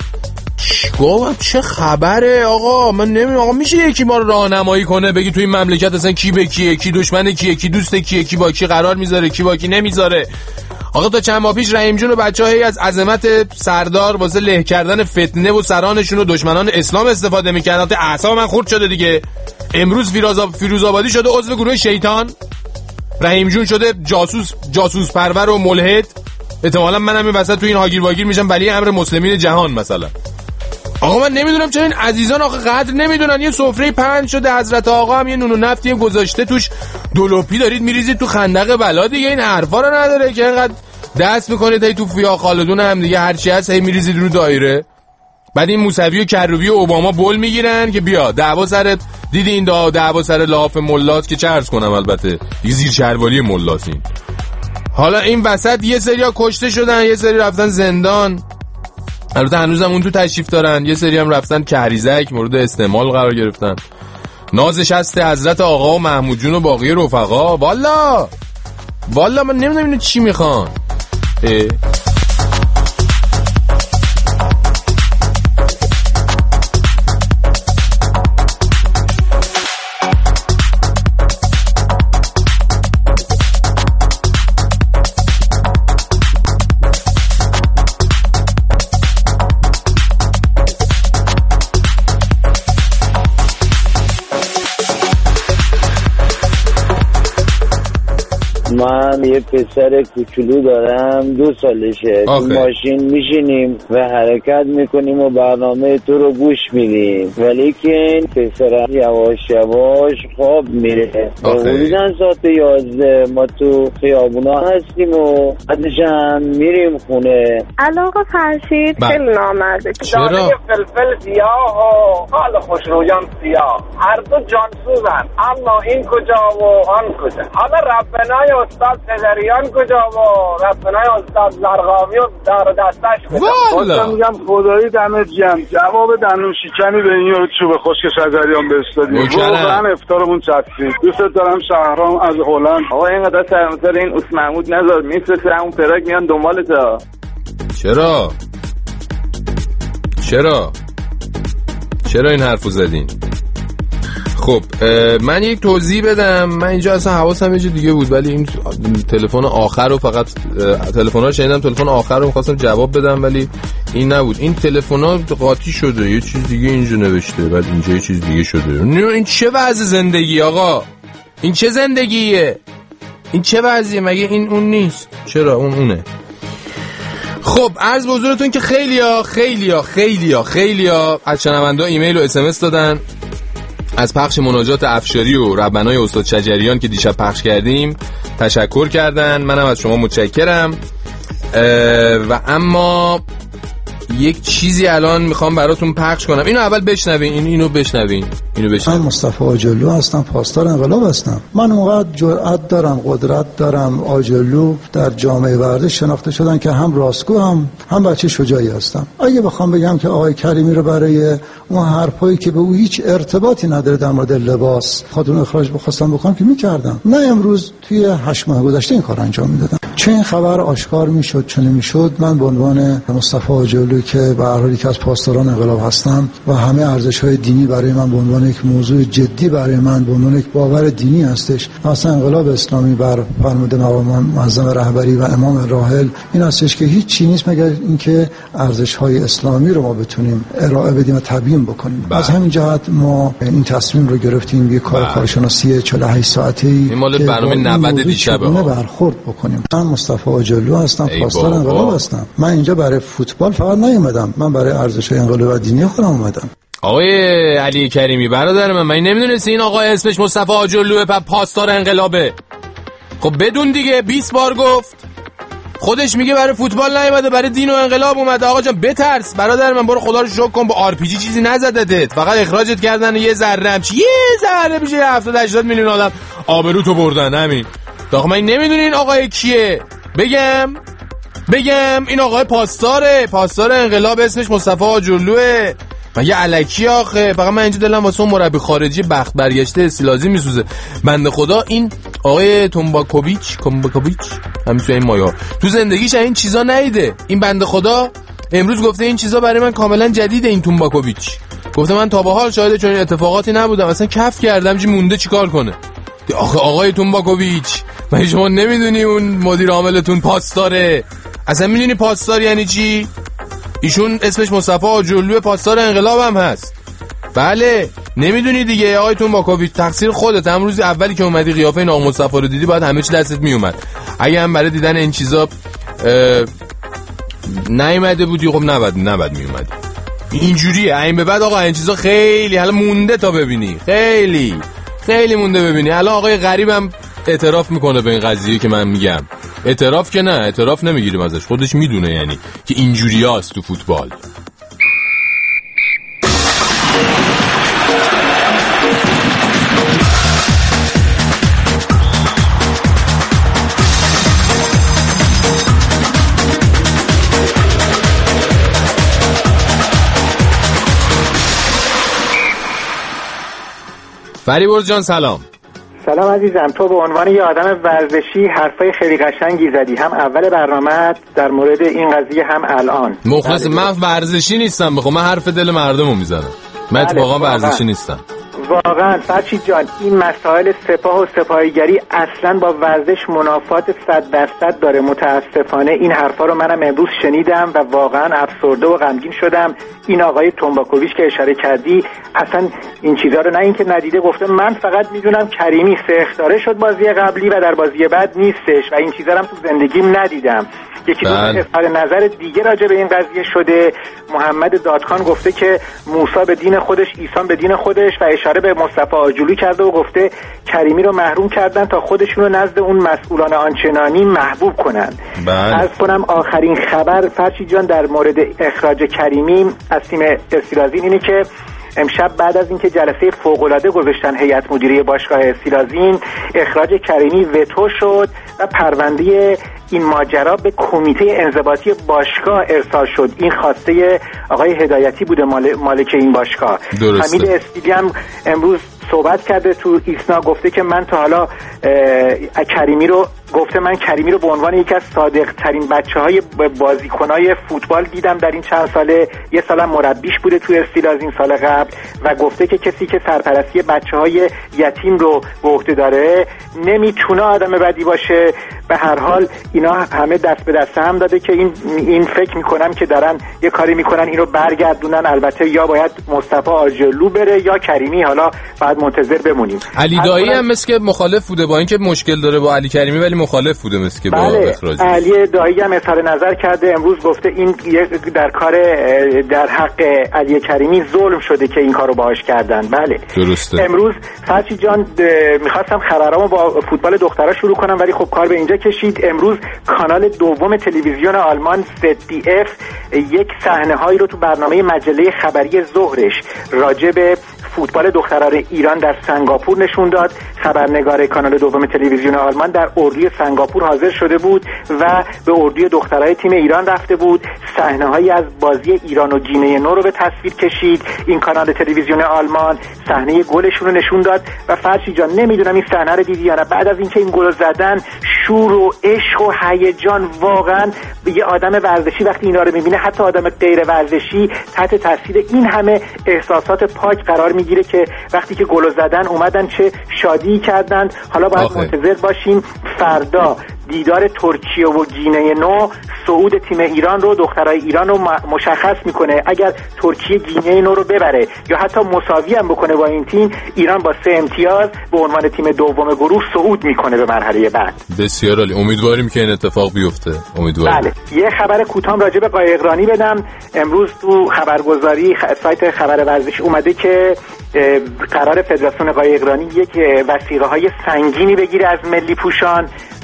چه خبره آقا؟ من نمیدونم آقا میشه یکی ما رو راهنمایی کنه بگی تو این مملکت اصلا کی به کیه، کی دشمن کیه، کی دوست کیه، کی با کی قرار میذاره، کی با کی نمیذاره؟ آقا تا چند ماه پیش رحیم جون و بچه‌ها از عظمت سردار واسه له کردن فتنه و سرانشون و دشمنان اسلام استفاده می‌کردن. تا اعصاب من خورد شده دیگه. امروز فیروزآبادی شده عضو گروه شیطان، رحیم جون شده جاسوس پرور و ملحد. احتمالاً منم این وسط تو این هاگیر واگیر میشم ولی امر مسلمین جهان مثلا. آقا من نمیدونم چرا این عزیزان آقا قدر نمیدونن. یه سفره پهن شده حضرت آقا هم یه نون و نفتی گذاشته توش دلوپی دارید میریزید تو خندق بلا دیگه. این حرفا رو نداره که اینقدر دست میکنید هی تو فیا خالدون هم دیگه هرچی هست هی میریزید رو دایره. بعد این موسوی و کروبی و اوباما بول میگیرن که بیا دعوا سرت. دیدی این دعوا سر لاف ملاس که چه عرض کنم، البته دیگه زیر شهروالی ملاس این. حالا این وسط یه سریا کشته شدن، یه سری رفتن زندان. البته هنوزم اون تو تشریف دارن. یه سری هم رفتن کهریزک مورد استعمال قرار گرفتن. نازش هست حضرت آقا و محمود جون و باقی رفقا. والا من نمیدونم اینو چی میخوان. من یه پسر کوچولو دارم 2 سالشه. تو ماشین میشینیم و حرکت میکنیم و برنامه تو رو گوش میدیم، ولی که این پسر یواش یواش خواب میره. حدوداً ساعت 11 ما تو خیابونا هستیم و بعدشم میریم خونه. علاقه فرشید خیلی نامرده. دانه فلفل سیاه و حال خوشرویان سیاه، هر دو جانسوزن، اما این کجا و آن کجا. حالا ربنای استاد پدریان کجا و ربنای استاد زرقامی و دار دستش کجا. والا میگم خدایی دمت گرم، جواب دندون شکنی به این چوب خشک شجریان به استادی. واقعا افطارمون چسبید. دوست دارم شهرام از هلند. آقا اینقدر سرمسر این اوس محمود نذار، میفرسته همون پراگ میان دنبالتا. چرا این حرفو زدین؟ خب من یک توضیح بدم. من اینجا اصلا حواسم یه جا دیگه بود، ولی این تلفن آخر رو فقط تلفن‌ها رو شنیدم، تلفن آخر رو می‌خواستم جواب بدم ولی این نبود. این تلفن‌ها قاطی شده، یه چیز دیگه اینجا نوشته، بعد اینجا یه چیز دیگه شده. این چه وضع زندگی آقا؟ این چه زندگیه؟ این چه وضعیه؟ مگه این اون نیست؟ چرا اونه؟ خب عرض به حضورتون که خیلیا از شنوندا ایمیل و SMS دادن از پخش مناجات افشاری و ربنای استاد شجریان که دیشب پخش کردیم تشکر کردن. منم از شما متشکرم. و اما یک چیزی الان میخوام براتون پخش کنم. اینو اول بشنوین. اینو بشنوین. من مصطفی آجرلو هستم، پاسدار انقلاب هستم. من اونقدر جرأت دارم، قدرت دارم. آجرلو در جامعه ورزش شناخته شدن که هم راستگو هم بچه شجاعی هستم. اگه بخوام بگم که آقای کریمی رو برای اون حرفایی که به او هیچ ارتباطی نداره در مورد لباس خودمون اخراج بخواستم بکنم که میکردم. نه امروز توی 8 ماه گذشته این کار انجام میدادم. چه این خبر آشکار میشد چه نمیشد، من به عنوان مصطفی آجرلو که به هر حال یکی از پاسداران انقلاب هستم و همه ارزش‌های دینی برای من به عنوان یک موضوع جدی برای من به عنوان یک باور دینی هستش. اصلا انقلاب اسلامی بر فرموده مقام معظم رهبری و امام راحل این هستش که هیچ چیزی نیست مگر اینکه ارزش‌های اسلامی رو ما بتونیم ارائه بدیم و تبیین بکنیم. از همین جهت ما این تصمیم رو گرفتیم یک کارشناسی 48 ساعته این مال برنامه 90 دیشب برخورد بکنیم. من مصطفی آجرلو هستم، پاسدار انقلاب هستم. من اینجا برای فوتبال فقط نیومدم، من برای ارزش‌های انقلاب دینی خودم اومدم. آقای علی کریمی برادر من نمیدونستی این آقای اسمش مصطفی آجرلوه، پاسدار انقلابه؟ خب بدون دیگه، 20 بار گفت. خودش میگه برای فوتبال نیومده، برای دین و انقلاب اومده. آقا جان بترس برادر من، برو خدا رو شکر کن، با RPG چیزی نزدتت، فقط اخراجت کردن. یه ذره میشه 70-80 میلیون آدم آبرو تو بردن. همین. آقا من نمیدونی این آقای کیه؟ بگم این آقای پاسدار انقلاب اسمش مصطفی آجرلوه. مگه الکی آخه؟ فقط من اینجا دلم واسه اون مربی خارجی بخت برگشته استیلازی میسوزه. بنده خدا این آقای تومباکوویچ همین تو این مایا تو زندگیش این چیزا نیده. این بنده خدا امروز گفته این چیزا برای من کاملا جدیده. این تومباکوویچ گفته من تا به حال شاهد چنین اتفاقاتی نبودم، اصلا کف کردم چی مونده چیکار کنه. آخه آقای تومباکوویچ مگه شما نمیدونی اون مدیر عاملتون پاسداره؟ اصلا میدونی پاسدار یعنی چی؟ ایشون اسمش مصطفی آجرلو، پاسدار انقلاب هم هست. بله نمیدونی دیگه آقای تومباکوویچ، تقصیر خودت. امروز اولی که اومدی قیافه این آقا مصطفی رو دیدی باید همه چی دستت میومد. اگه هم برای دیدن این چیزا نیومده بودی خب نباید میومدی. اینجوریه این به بعد. آقا این چیزا خیلی حالا مونده تا ببینی، خیلی مونده ببینی. الان آقای غریبم اعتراف میکنه به این قضیه که من میگم. اعتراف که نه، اعتراف نمیگیریم ازش، خودش میدونه یعنی که اینجوری هست تو فوتبال. فریبرز جان سلام عزیزم. تو به عنوان یه آدم ورزشی حرفای خیلی قشنگی زدی، هم اول برنامه در مورد این قضیه هم الان. مخلص. من ورزشی نیستم بخوام، من حرف دل مردمو میزنم. من واقعا ورزشی نیستم. واقعا فرشید جان این مسائل سپاه و سپاهیگری اصلا با ورزش منافات 100% داره. متاسفانه این حرفا رو منم امروز شنیدم و واقعا افسرده و غمگین شدم. این آقای تنباکوویچ که اشاره کردی اصلا این چیزا رو نه اینکه ندیده گفته، من فقط میدونم کریمی 3 اخطاره شد بازی قبلی و در بازی بعد نیستش و این چیزا رو هم تو زندگیم ندیدم. یکی دو اظهار نظر دیگه راجع به این قضیه شده. محمد دادخان گفته که موسی به دین خودش، عیسی به دین خودش و اشاره به مصطفی آجولی کرده و گفته کریمی رو محروم کردن تا خودشون رو نزد اون مسئولان آنچنانی محبوب کنن. عرض کنم آخرین خبر فرشید جان در مورد اخراج کریمی از تیم استیلازین اینه که امشب بعد از اینکه جلسه فوق‌العاده گذاشتن هیئت مدیره باشگاه استیلازین، اخراج کریمی وتو شد و پرونده این ماجرا به کمیته انضباطی باشگاه ارسال شد. این خواسته آقای هدایتی بوده، مالک این باشگاه. حمید استیلی هم امروز صحبت کرده تو ایسنا، گفته که من تا حالا کریمی رو به عنوان یکی از صادق ترین بچه‌های بازیکنای فوتبال دیدم در این چند ساله. یه سالم مربیش بوده تو استیلازین سال قبل و گفته که کسی که سرپرستی بچه‌های یتیم رو به عهده داره نمیتونه آدم بدی باشه. به هر حال اینا همه دست به دست هم داده که این فکر میکنم که دارن یه کاری میکنن این رو برگردونن. البته یا باید مصطفی آجلو بره یا کریمی، حالا باید منتظر بمونیم. علی دایی هم مثل که مخالف بوده، با اینکه مشکل داره با علی کریمی ولی مخالف بوده مثل که با اخراجش. علی دایی هم اظهار نظر کرده امروز، گفته این در حق علی کریمی ظلم شده که این کارو باهاش کردن. بله درسته. امروز فرشی جان میخواستم خبرامو با فوتبال دخترها شروع کنم ولی خب کار به اینجا کشید. امروز کانال دوم تلویزیون آلمان ZDF یک صحنه‌هایی رو تو برنامه مجله خبری ظهرش راجع به فوتبال دختران ایران در سنگاپور نشون داد. خبرنگار کانال دوم تلویزیون آلمان در اردوی سنگاپور حاضر شده بود و به اردوی دخترای تیم ایران رفته بود. صحنه‌هایی از بازی ایران و گینه نو رو به تصویر کشید. این کانال تلویزیون آلمان صحنه گلشون رو نشون داد و فرشی جان نمیدونم این صحنه رو دیدی یا نه، بعد از اینکه این گل زدن شور و عشق و هیجان، واقعا یه آدم ورزشی وقتی اینا رو میبینه، حتی آدم غیر ورزشی، تحت تاثیر این همه احساسات پاک قرار میگیره که وقتی که گل زدن اومدن چه شادی کردن. حالا باید منتظر باشیم فردا دیدار ترکیه و گینه نو صعود تیم ایران رو، دخترای ایران رو مشخص میکنه. اگر ترکیه گینه نو رو ببره یا حتی مساوی هم بکنه با این تیم، ایران با 3 امتیاز به عنوان تیم دوم گروه صعود میکنه به مرحله بعد. بسیار عالی، امیدواریم که این اتفاق بیفته. امیدواریم. بله. یه خبر کوتاه راجع به قایقرانی بدم. امروز تو خبرگزاری سایت خبر ورزش اومده که قرار فدراسیون قایقرانی یک وثیقه‌های سنگینی بگیره از ملی پوشان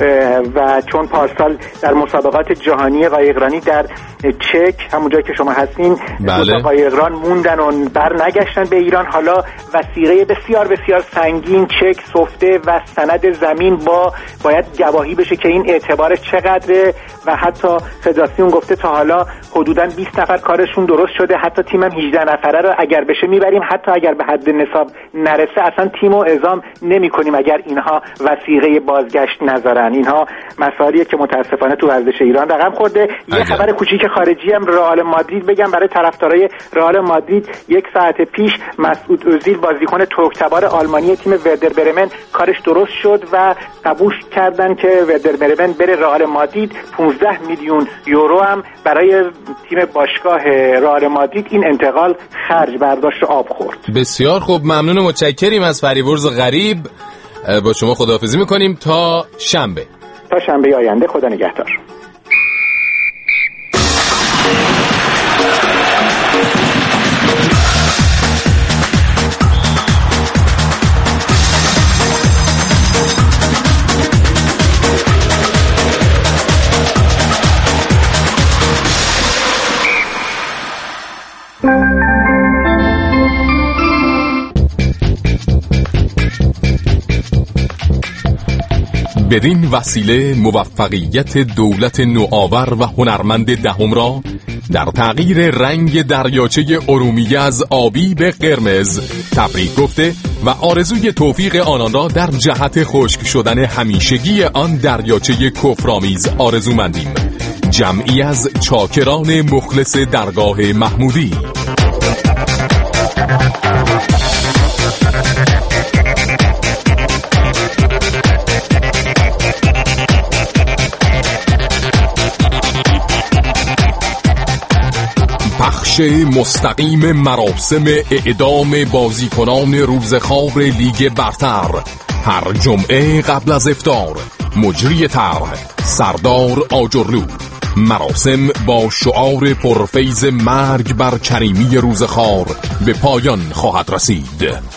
و چون پارسال در مسابقات جهانی قایقرانی در چک همون جایی که شما هستین دو قایقران موندن و بر نگشتن به ایران، حالا وثیقه بسیار بسیار سنگین، چک، سفته و سند زمین باید گواهی بشه که این اعتبارش چقدره و حتی فدراسیون گفته تا حالا حدوداً 20 نفر کارشون درست شده، حتی تیمم 18 نفره رو اگر بشه میبریم، حتی اگر به حد نصاب نرسه اصلا تیمو اعزام نمی‌کنیم اگر اینها وثیقه بازگشت نذارن. اینها مسائلیه که متاسفانه تو ورزش ایران رقم خورده. یه خبر کوچیک خارجی هم رئال مادرید بگم برای طرفدارای رئال مادرید. 1 ساعت پیش مسعود اوزیل بازیکن ترک‌تبار آلمانی تیم وردر برمن کارش درست شد و قبول کردن که وردر برمن بره رئال مادرید. 15 میلیون یورو هم برای تیم باشگاه رئال مادرید این انتقال خرج برداشت و آب خورد. بسیار خوب، ممنون و متشکریم از فریبرز غریب. با شما خداحافظی میکنیم تا شنبه آینده. خدا نگهدار. بدین وسیله موفقیت دولت نوآور و هنرمند دهم را در تغییر رنگ دریاچه ارومیه از آبی به قرمز تبریک گفته و آرزوی توفیق آنان را در جهت خشک شدن همیشگی آن دریاچه کفرآمیز آرزومندیم. جمعی از چاکران مخلص درگاه محمودی. پخش مستقیم مراسم اعدام بازیکنان روزخوار لیگ برتر هر جمعه قبل از افطار. مجری طرح سردار آجرلو. مراسم با شعار پرفیض مرگ بر کریمی روزخوار به پایان خواهد رسید.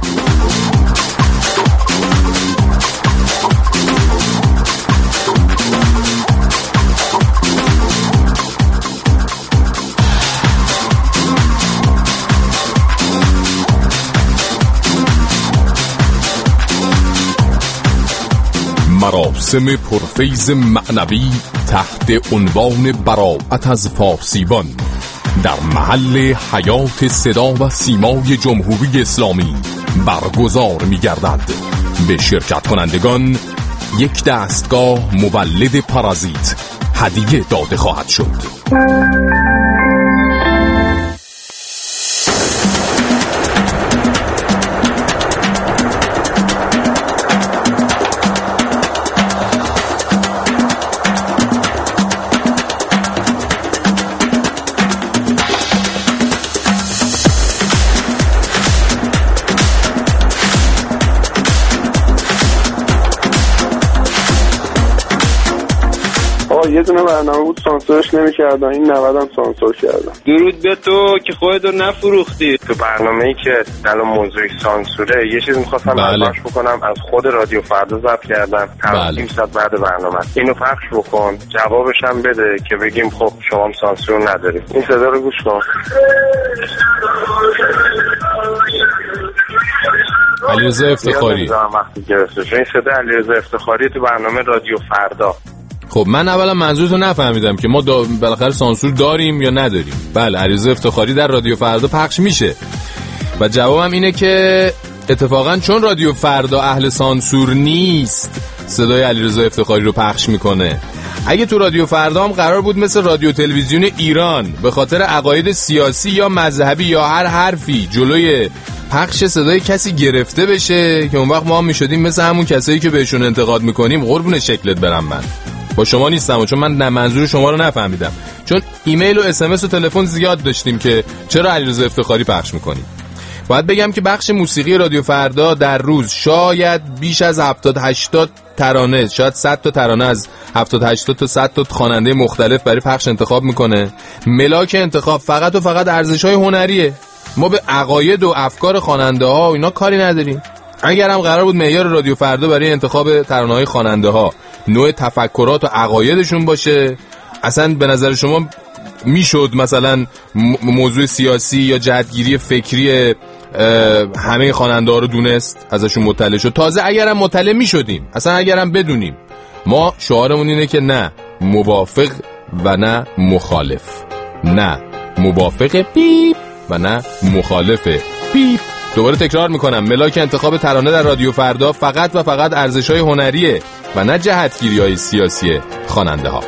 مراسم پرفیض معنوی تحت عنوان براءت از فارسیبان در محل حیات صدا و سیمای جمهوری اسلامی برگزار می گردد. به شرکت کنندگان یک دستگاه مولد پارازیت هدیه داده خواهد شد. یه دونه برنامه بود سانسورش نمی‌کردن، این 90 هم سانسور کردن. درود به تو که خودتو نفروختی. تو برنامه‌ای که الان موضوع سانسوره یه چیز می‌خواستم پخش بکنم، از خود رادیو فردا ضبط کردم. نیم ساعت بعد برنامه اینو پخش بکن، جوابش هم بده که بگیم خب شما هم سانسور ندارید. این صدا رو گوش کن. علیرضا افتخاری. وقتی گرفتش این صدا علیرضا افتخاری تو برنامه رادیو فردا. خب من اولا منظورتو نفهمیدم که ما بالاخره سانسور داریم یا نداریم. بله علیرضا افتخاری در رادیو فردا پخش میشه و جوابم اینه که اتفاقا چون رادیو فردا اهل سانسور نیست صدای علیرضا افتخاری رو پخش میکنه. اگه تو رادیو فردا هم قرار بود مثل رادیو تلویزیون ایران به خاطر عقاید سیاسی یا مذهبی یا هر حرفی جلوی پخش صدای کسی گرفته بشه که اون وقت ما هم میشدیم مثل همون کسایی که بهشون انتقاد میکنیم قربون شکلت برم من با شما نیستم، چون من منظور شما رو نفهمیدم، چون ایمیل و SMS و تلفن زیاد داشتیم که چرا علیرضا افتخاری پخش میکنیم. باید بگم که بخش موسیقی رادیو فردا در روز شاید بیش از 70-80 ترانه، شاید 100 تا ترانه از 70-80 تا 100 تا خواننده مختلف برای پخش انتخاب میکنه. ملاک انتخاب فقط و فقط ارزش‌های هنریه. ما به عقاید و افکار خواننده ها و اینا کاری نداریم. اگر هم قرار بود معیار رادیو فردا برای انتخاب ترانه‌های خواننده ها نوع تفکرات و عقایدشون باشه، اصلا به نظر شما میشد مثلا موضوع سیاسی یا جهتگیری فکری همه خواننده ها رو دونست، ازشون مطلع شد؟ تازه اگرم مطلع میشدیم، اصلا اگرم بدونیم، ما شعارمون اینه که نه موافق و نه مخالف، نه موافق بیپ و نه مخالف بیپ. دوباره تکرار میکنم، ملاک انتخاب ترانه در رادیو فردا فقط و فقط ارزش‌های هنریه و نه جهتگیری‌های سیاسی خواننده ها.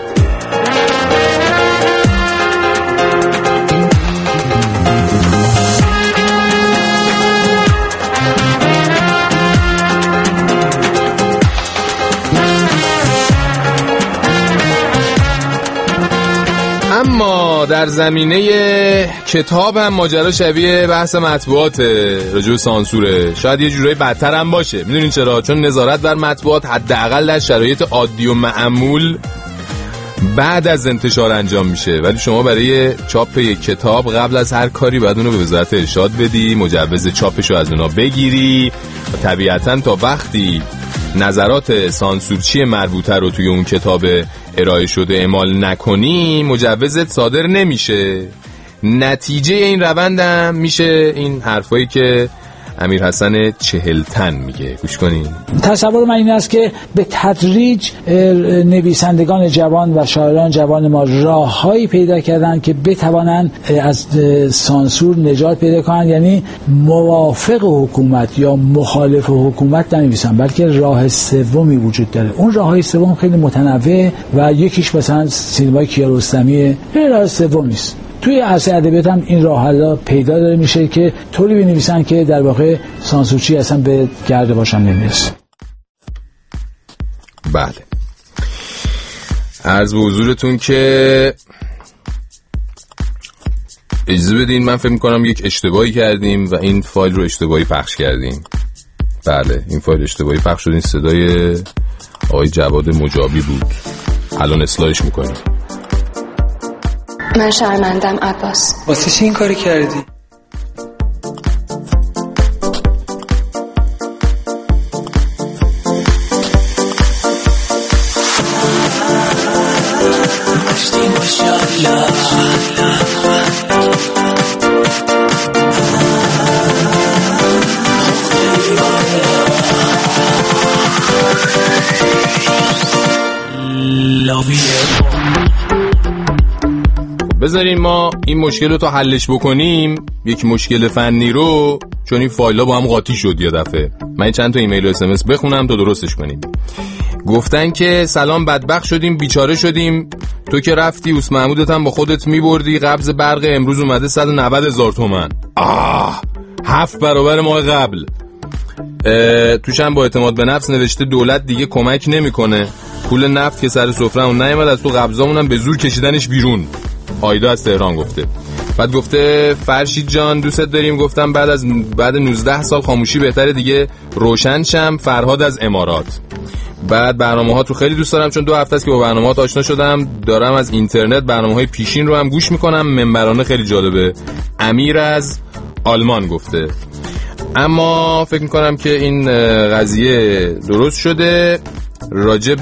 اما در زمینه کتاب هم ماجرا شبیه بحث مطبوعات راجع به سانسوره، شاید یه جورایی بدتر هم باشه. میدونین چرا؟ چون نظارت بر مطبوعات حداقل در شرایط عادی و معمول بعد از انتشار انجام میشه، ولی شما برای چاپ یک کتاب قبل از هر کاری باید اونو به وزارت ارشاد بدی، مجوز چاپش رو از اونا بگیری و طبیعتاً تا وقتی نظرات سانسورچی مربوطه رو توی اون کتاب ارائه شده اعمال نکنی مجوزت صادر نمیشه. نتیجه این روندم میشه این حرفایی که امیر حسن چهلتن میگه. گوش کنین. تصور من این است که به تدریج نویسندگان جوان و شاعران جوان ما راههایی پیدا کردن که بتوانند از سانسور نجات پیدا کنند، یعنی موافق حکومت یا مخالف حکومت ننویسن، بلکه راه سومی وجود داره. اون راههای سوم خیلی متنوع و یکیش مثلا سینمای کیارستمیه، راه سوم نیست. توی عرصه ادبیات هم این راه حلا پیدا داره میشه که طوری بنویسن که در واقع سانسورچی اصلا به گرد باشن نمیرسه. بله، عرض به حضورتون که اجازه بدین من فکر میکنم یک اشتباهی کردیم و این فایل رو اشتباهی پخش کردیم. بله این فایل اشتباهی پخش شد. این صدای آقای جواد مجابی بود. الان اصلاحش میکنیم. من شرمندم عباس. واسه چی این کاری کردی؟ بذارین ما این مشکل رو تا حلش بکنیم، یک مشکل فنی رو، چون این فایل‌ها با هم قاطی شد یه دفعه. من چند تا ایمیل و SMS بخونم تا درستش کنیم. گفتن که سلام، بدبخت شدیم، بیچاره شدیم، تو که رفتی اوس محمودت هم با خودت میبردی، قبض برق امروز اومده 190,000 تومان. 7 برابر ماه قبل. توش هم با اعتماد به نفس نوشته دولت دیگه کمک نمیکنه، پول نفت که سر سفره‌مون نیامد، از تو قبضامون هم به زور کشیدنش بیرون. آیدا از تهران گفته. بعد گفته فرشید جان دوستت داریم. گفتم بعد 19 سال خاموشی بهتره دیگه روشن شم. فرهاد از امارات. بعد برنامه‌ها تو خیلی دوست دارم، چون 2 هفته است که با برنامه‌ها آشنا شدم، دارم از اینترنت برنامه‌های پیشین رو هم گوش میکنم، منبرانه خیلی جالبه. امیر از آلمان گفته. اما فکر میکنم که این قضیه درست شده. راجب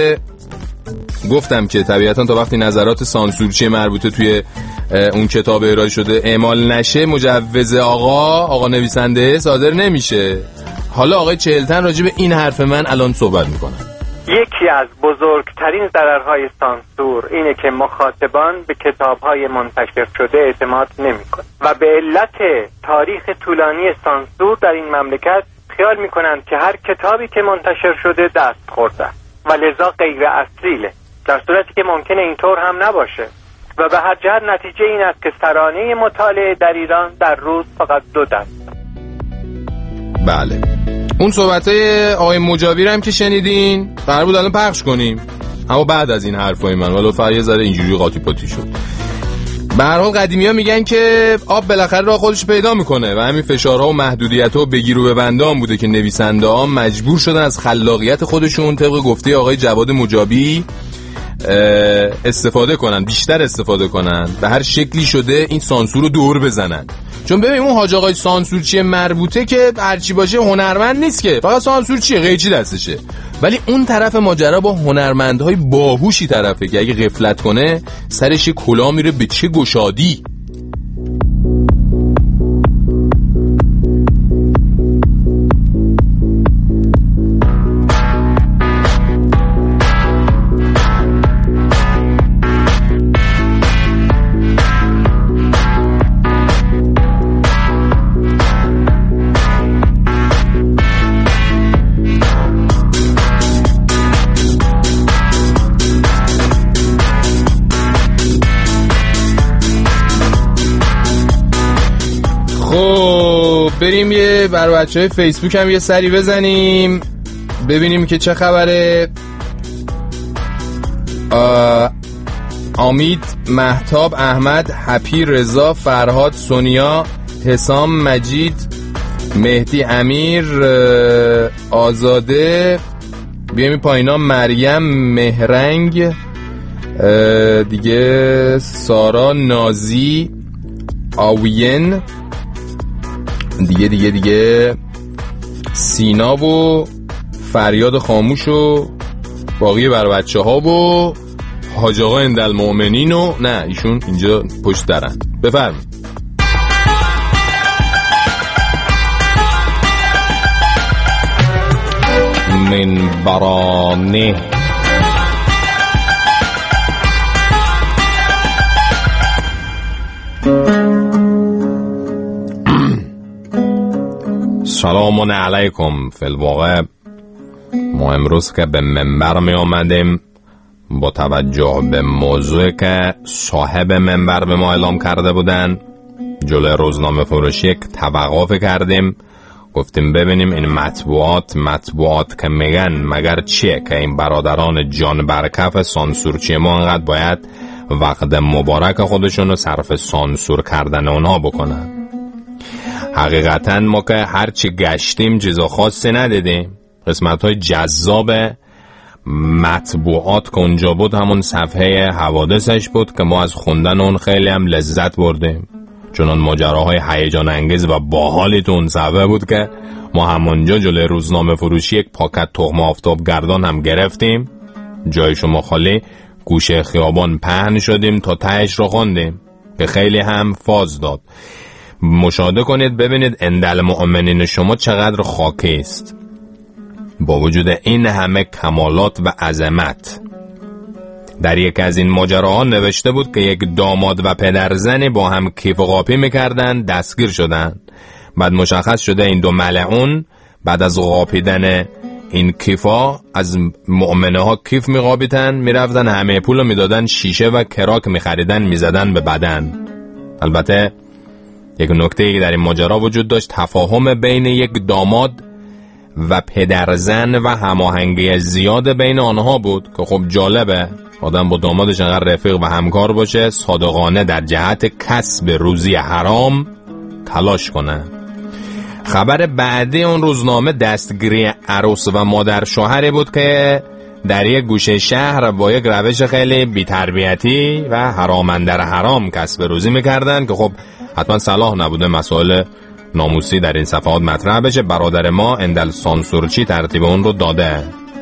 گفتم که طبیعتا تا وقتی نظرات سانسورچی مربوطه توی اون کتاب ارائه شده اعمال نشه، مجوز آقا نویسنده صادر نمیشه. حالا آقای چهلتن راجب این حرف من الان صحبت میکنن. یکی از بزرگترین ضررهای سانسور اینه که مخاطبان به کتاب‌های منتشر شده اعتماد نمی‌کنند و به علت تاریخ طولانی سانسور در این مملکت خیال می‌کنند که هر کتابی که منتشر شده دست خورده و لذا غیر اصیله، در صورتی که ممکنه اینطور هم نباشه و به هر جهت نتیجه این است که سرانه مطالعه در ایران در روز فقط 2 دست. بله اون صحبتای آقای مجابی هم که شنیدین قرار بود الان پخش کنیم، اما بعد از این حرفای من ولو فقط یه ذره اینجوری قاطی پاتی شد. به هر حال قدیمی‌ها میگن که آب بالاخره راه خودش پیدا میکنه و همین فشارها و محدودیت‌ها و بگیر و ببندام بوده که نویسنده‌ها مجبور شدن از خلاقیت خودشون طبق گفته آقای جواد مجابی استفاده کنن، بیشتر استفاده کنن، به هر شکلی شده این سانسور رو دور بزنن. چون ببین اون حاج آقای سانسورچی مربوطه که هرچی باشه هنرمند نیست که، فقط سانسورچیه، قیچی دستشه. ولی اون طرف ماجرا با هنرمندهای باهوشی طرفه که اگه غفلت کنه سرش کلا میره به چه گشادی. بریم یه بر بچه‌های فیسبوک هم یه سری بزنیم ببینیم که چه خبره. امید، مهتاب، احمد، هپی، رضا، فرهاد، سونیا، حسام، مجید، مهدی، امیر، آزاده، بیایم پایینا، مریم، مهرنگ، دیگه سارا، نازی، آوین، دیگه سینا و فریاد خاموش و باقی بر بچه ها و حاج آقا اندالمؤمنین و نه ایشون اینجا پشت درن. بفرمایید. منبرانه سلام علیکم. فی الواقع ما امروز که به منبر می آمدیم با توجه به موضوعی که صاحب منبر به ما اعلام کرده بودن جلوی روزنامه فروشی یک توقف کردیم، گفتیم ببینیم این مطبوعات که میگن مگر چیه که این برادران جان برکف سانسورچی ما انقدر باید وقت مبارک خودشون رو صرف سانسور کردن اونها بکنن. حقیقتا ما که هرچی گشتیم چیزا خاصی ندیدیم. قسمت‌های جذاب مطبوعات که اونجا بود همون صفحه حوادثش بود که ما از خوندن اون خیلی هم لذت بردیم، چون ماجراهای هیجان انگیز و باحالی تو اون صفحه بود که ما همونجا جلوی روزنامه فروشی یک پاکت تخم آفتاب گردان هم گرفتیم، جای شما خالی، گوشه خیابان پهن شدیم تا تهش رو خوندیم که خیلی هم فاز داد. مشاهده کنید ببینید اندل مؤمنین شما چقدر خاکی است. با وجود این همه کمالات و عظمت، در یک از این ماجراها نوشته بود که یک داماد و پدرزنی با هم کیف و قاپی میکردن، دستگیر شدن. بعد مشخص شده این دو ملعون بعد از قاپیدن این کیفا از مؤمنه ها کیف میقاپیدن، میرفتن همه پولو میدادن، شیشه و کراک میخریدن میزدن به بدن. البته یک نکته در این ماجرا وجود داشت، تفاهم بین یک داماد و پدرزن و هماهنگی زیاد بین آنها بود که خب جالبه آدم با دامادش انقدر رفیق و همکار باشه، صادقانه در جهت کسب روزی حرام تلاش کنه. خبر بعدی اون روزنامه دستگیری عروس و مادر شوهری بود که در یک گوشه شهر با یک روش خیلی بی‌تربیتی و حرامندر حرام کسب روزی میکردن که خب حتما صلاح نبوده مسائل ناموسی در این صفحات مطرح بشه. برادر ما اندل سانسورچی ترتیب اون رو داده.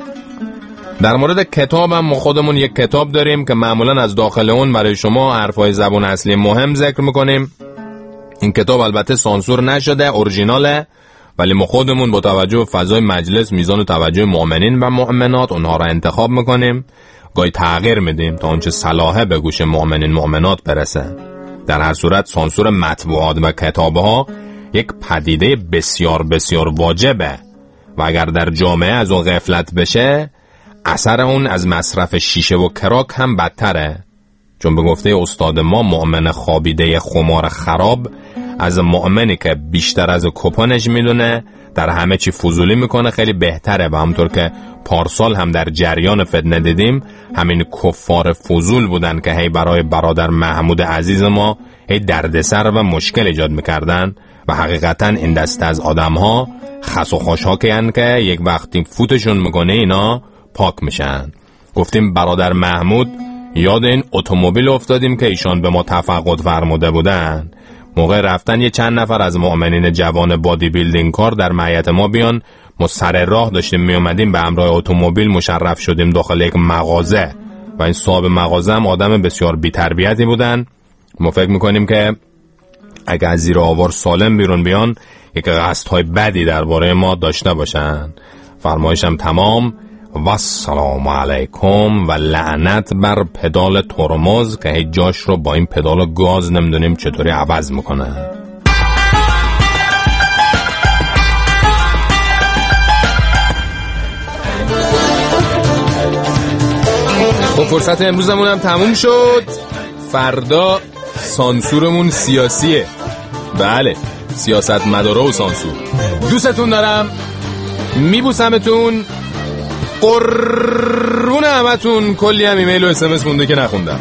در مورد کتاب هم ما خودمون یک کتاب داریم که معمولا از داخل اون برای شما حرفای زبان اصلی مهم ذکر میکنیم. این کتاب البته سانسور نشده، اورجیناله، ولی ما خودمون با توجه به فضای مجلس، میزان توجه مؤمنین و مؤمنات اونها را انتخاب میکنیم، گاهی تغییر میدیم تا اونچه صلاحه به گوش مؤمنین مؤمنات برسه. در هر صورت سانسور مطبوعات و کتابها یک پدیده بسیار بسیار واجبه و اگر در جامعه از اون غفلت بشه اثر اون از مصرف شیشه و کراک هم بدتره، چون به گفته استاد ما مؤمن خوابیده خمار خراب از مؤمنی که بیشتر از کپانش میدونه در همه چی فضولی میکنه خیلی بهتره. و همونطور که پارسال هم در جریان فتنه دیدیم همین کفار فضول بودن که هی برای برادر محمود عزیز ما هی دردسر و مشکل ایجاد میکردن و حقیقتا این دسته از آدم ها خس و خوشحاکی هن که یک وقتی فوتشون میکنه اینا پاک میشن. گفتیم برادر محمود، یاد این اتومبیل افتادیم که ایشان به ما تفقد فرموده بودن. موقع رفتن یه چند نفر از مؤمنین جوان بادی بیلدینگ کار در معیت ما بیان، ما سر راه داشتیم می اومدیم به همراه اتومبیل مشرف شدیم داخل یک مغازه و این صاحب مغازه هم آدم بسیار بی‌تربیتی بودن. ما فکر میکنیم که اگه از زیر آوار سالم بیرون بیان یک قصدهای بدی درباره ما داشته باشن. فرمایشم تمام و السلام علیکم و لعنت بر پدال ترمز که هیچ جاش رو با این پدال گاز نمیدونیم چطوری عوض میکنه. خب فرصت امروزمون هم تموم شد. فردا سانسورمون سیاسیه. بله، سیاست مداره و سانسور. دوستتون دارم، میبوسمتون، قربون همتون. کلی هم ایمیل و اسمس مونده که نخوندم.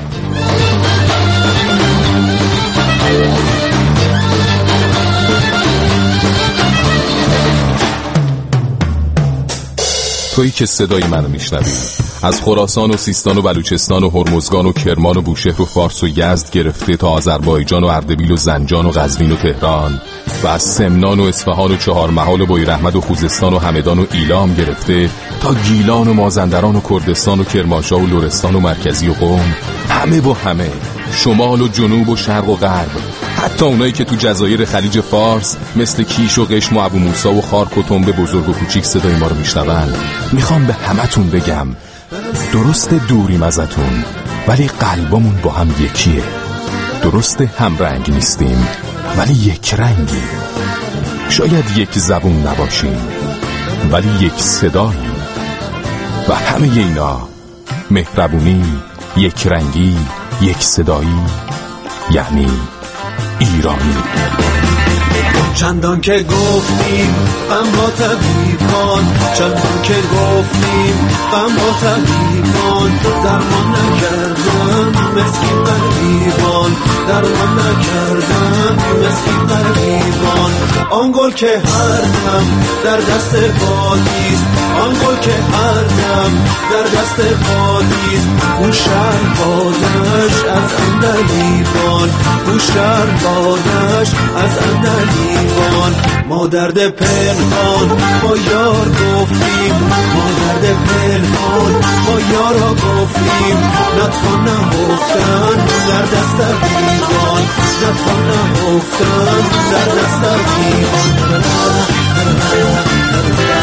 تویی که صدای منو میشنوی از خراسان و سیستان و بلوچستان و هرمزگان و کرمان و بوشهر و فارس و یزد گرفته تا آذربایجان و اردبیل و زنجان و قزوین و تهران و از سمنان و اصفهان و چهارمحال و بویراحمد و خوزستان و همدان و ایلام گرفته تا گیلان و مازندران و کردستان و کرمانشاه و لرستان و مرکزی و قم، همه با همه، شمال و جنوب و شرق و غرب، حتی اونایی که تو جزایر خلیج فارس مثل کیش و قشم و ابو موسی و خارک و تنبه بزرگ و کوچیک صدای ما رو میشنون. میخوام به همتون بگم درست دوریم ازتون ولی قلبمون با هم یکیه. درست هم رنگ نیستیم ولی یک رنگیم. شاید یک زبون نباشیم ولی یک صداییم. و همه اینا، مهربونی، یک رنگی، یک صدایی، یعنی ایرانی. چندان که گفتیم غم با طبیبان، چندان که گفتیم غم با طبیبان، درمان نکردن مسکین غریبان، درمان نکردن مسکین غریبان. آن گل که هر دم در دست بادیست، آن گل که هر دم در دست بادیست، اون شهر بادش از اندلیبان، اون شهر بادش از اندلیبان. ما درد پنهان با یار گفتیم، ما درد پنهان با یارا گفتیم، نتوان نهفتن در دست دیوان، نتوان نهفتن در دست دیوان.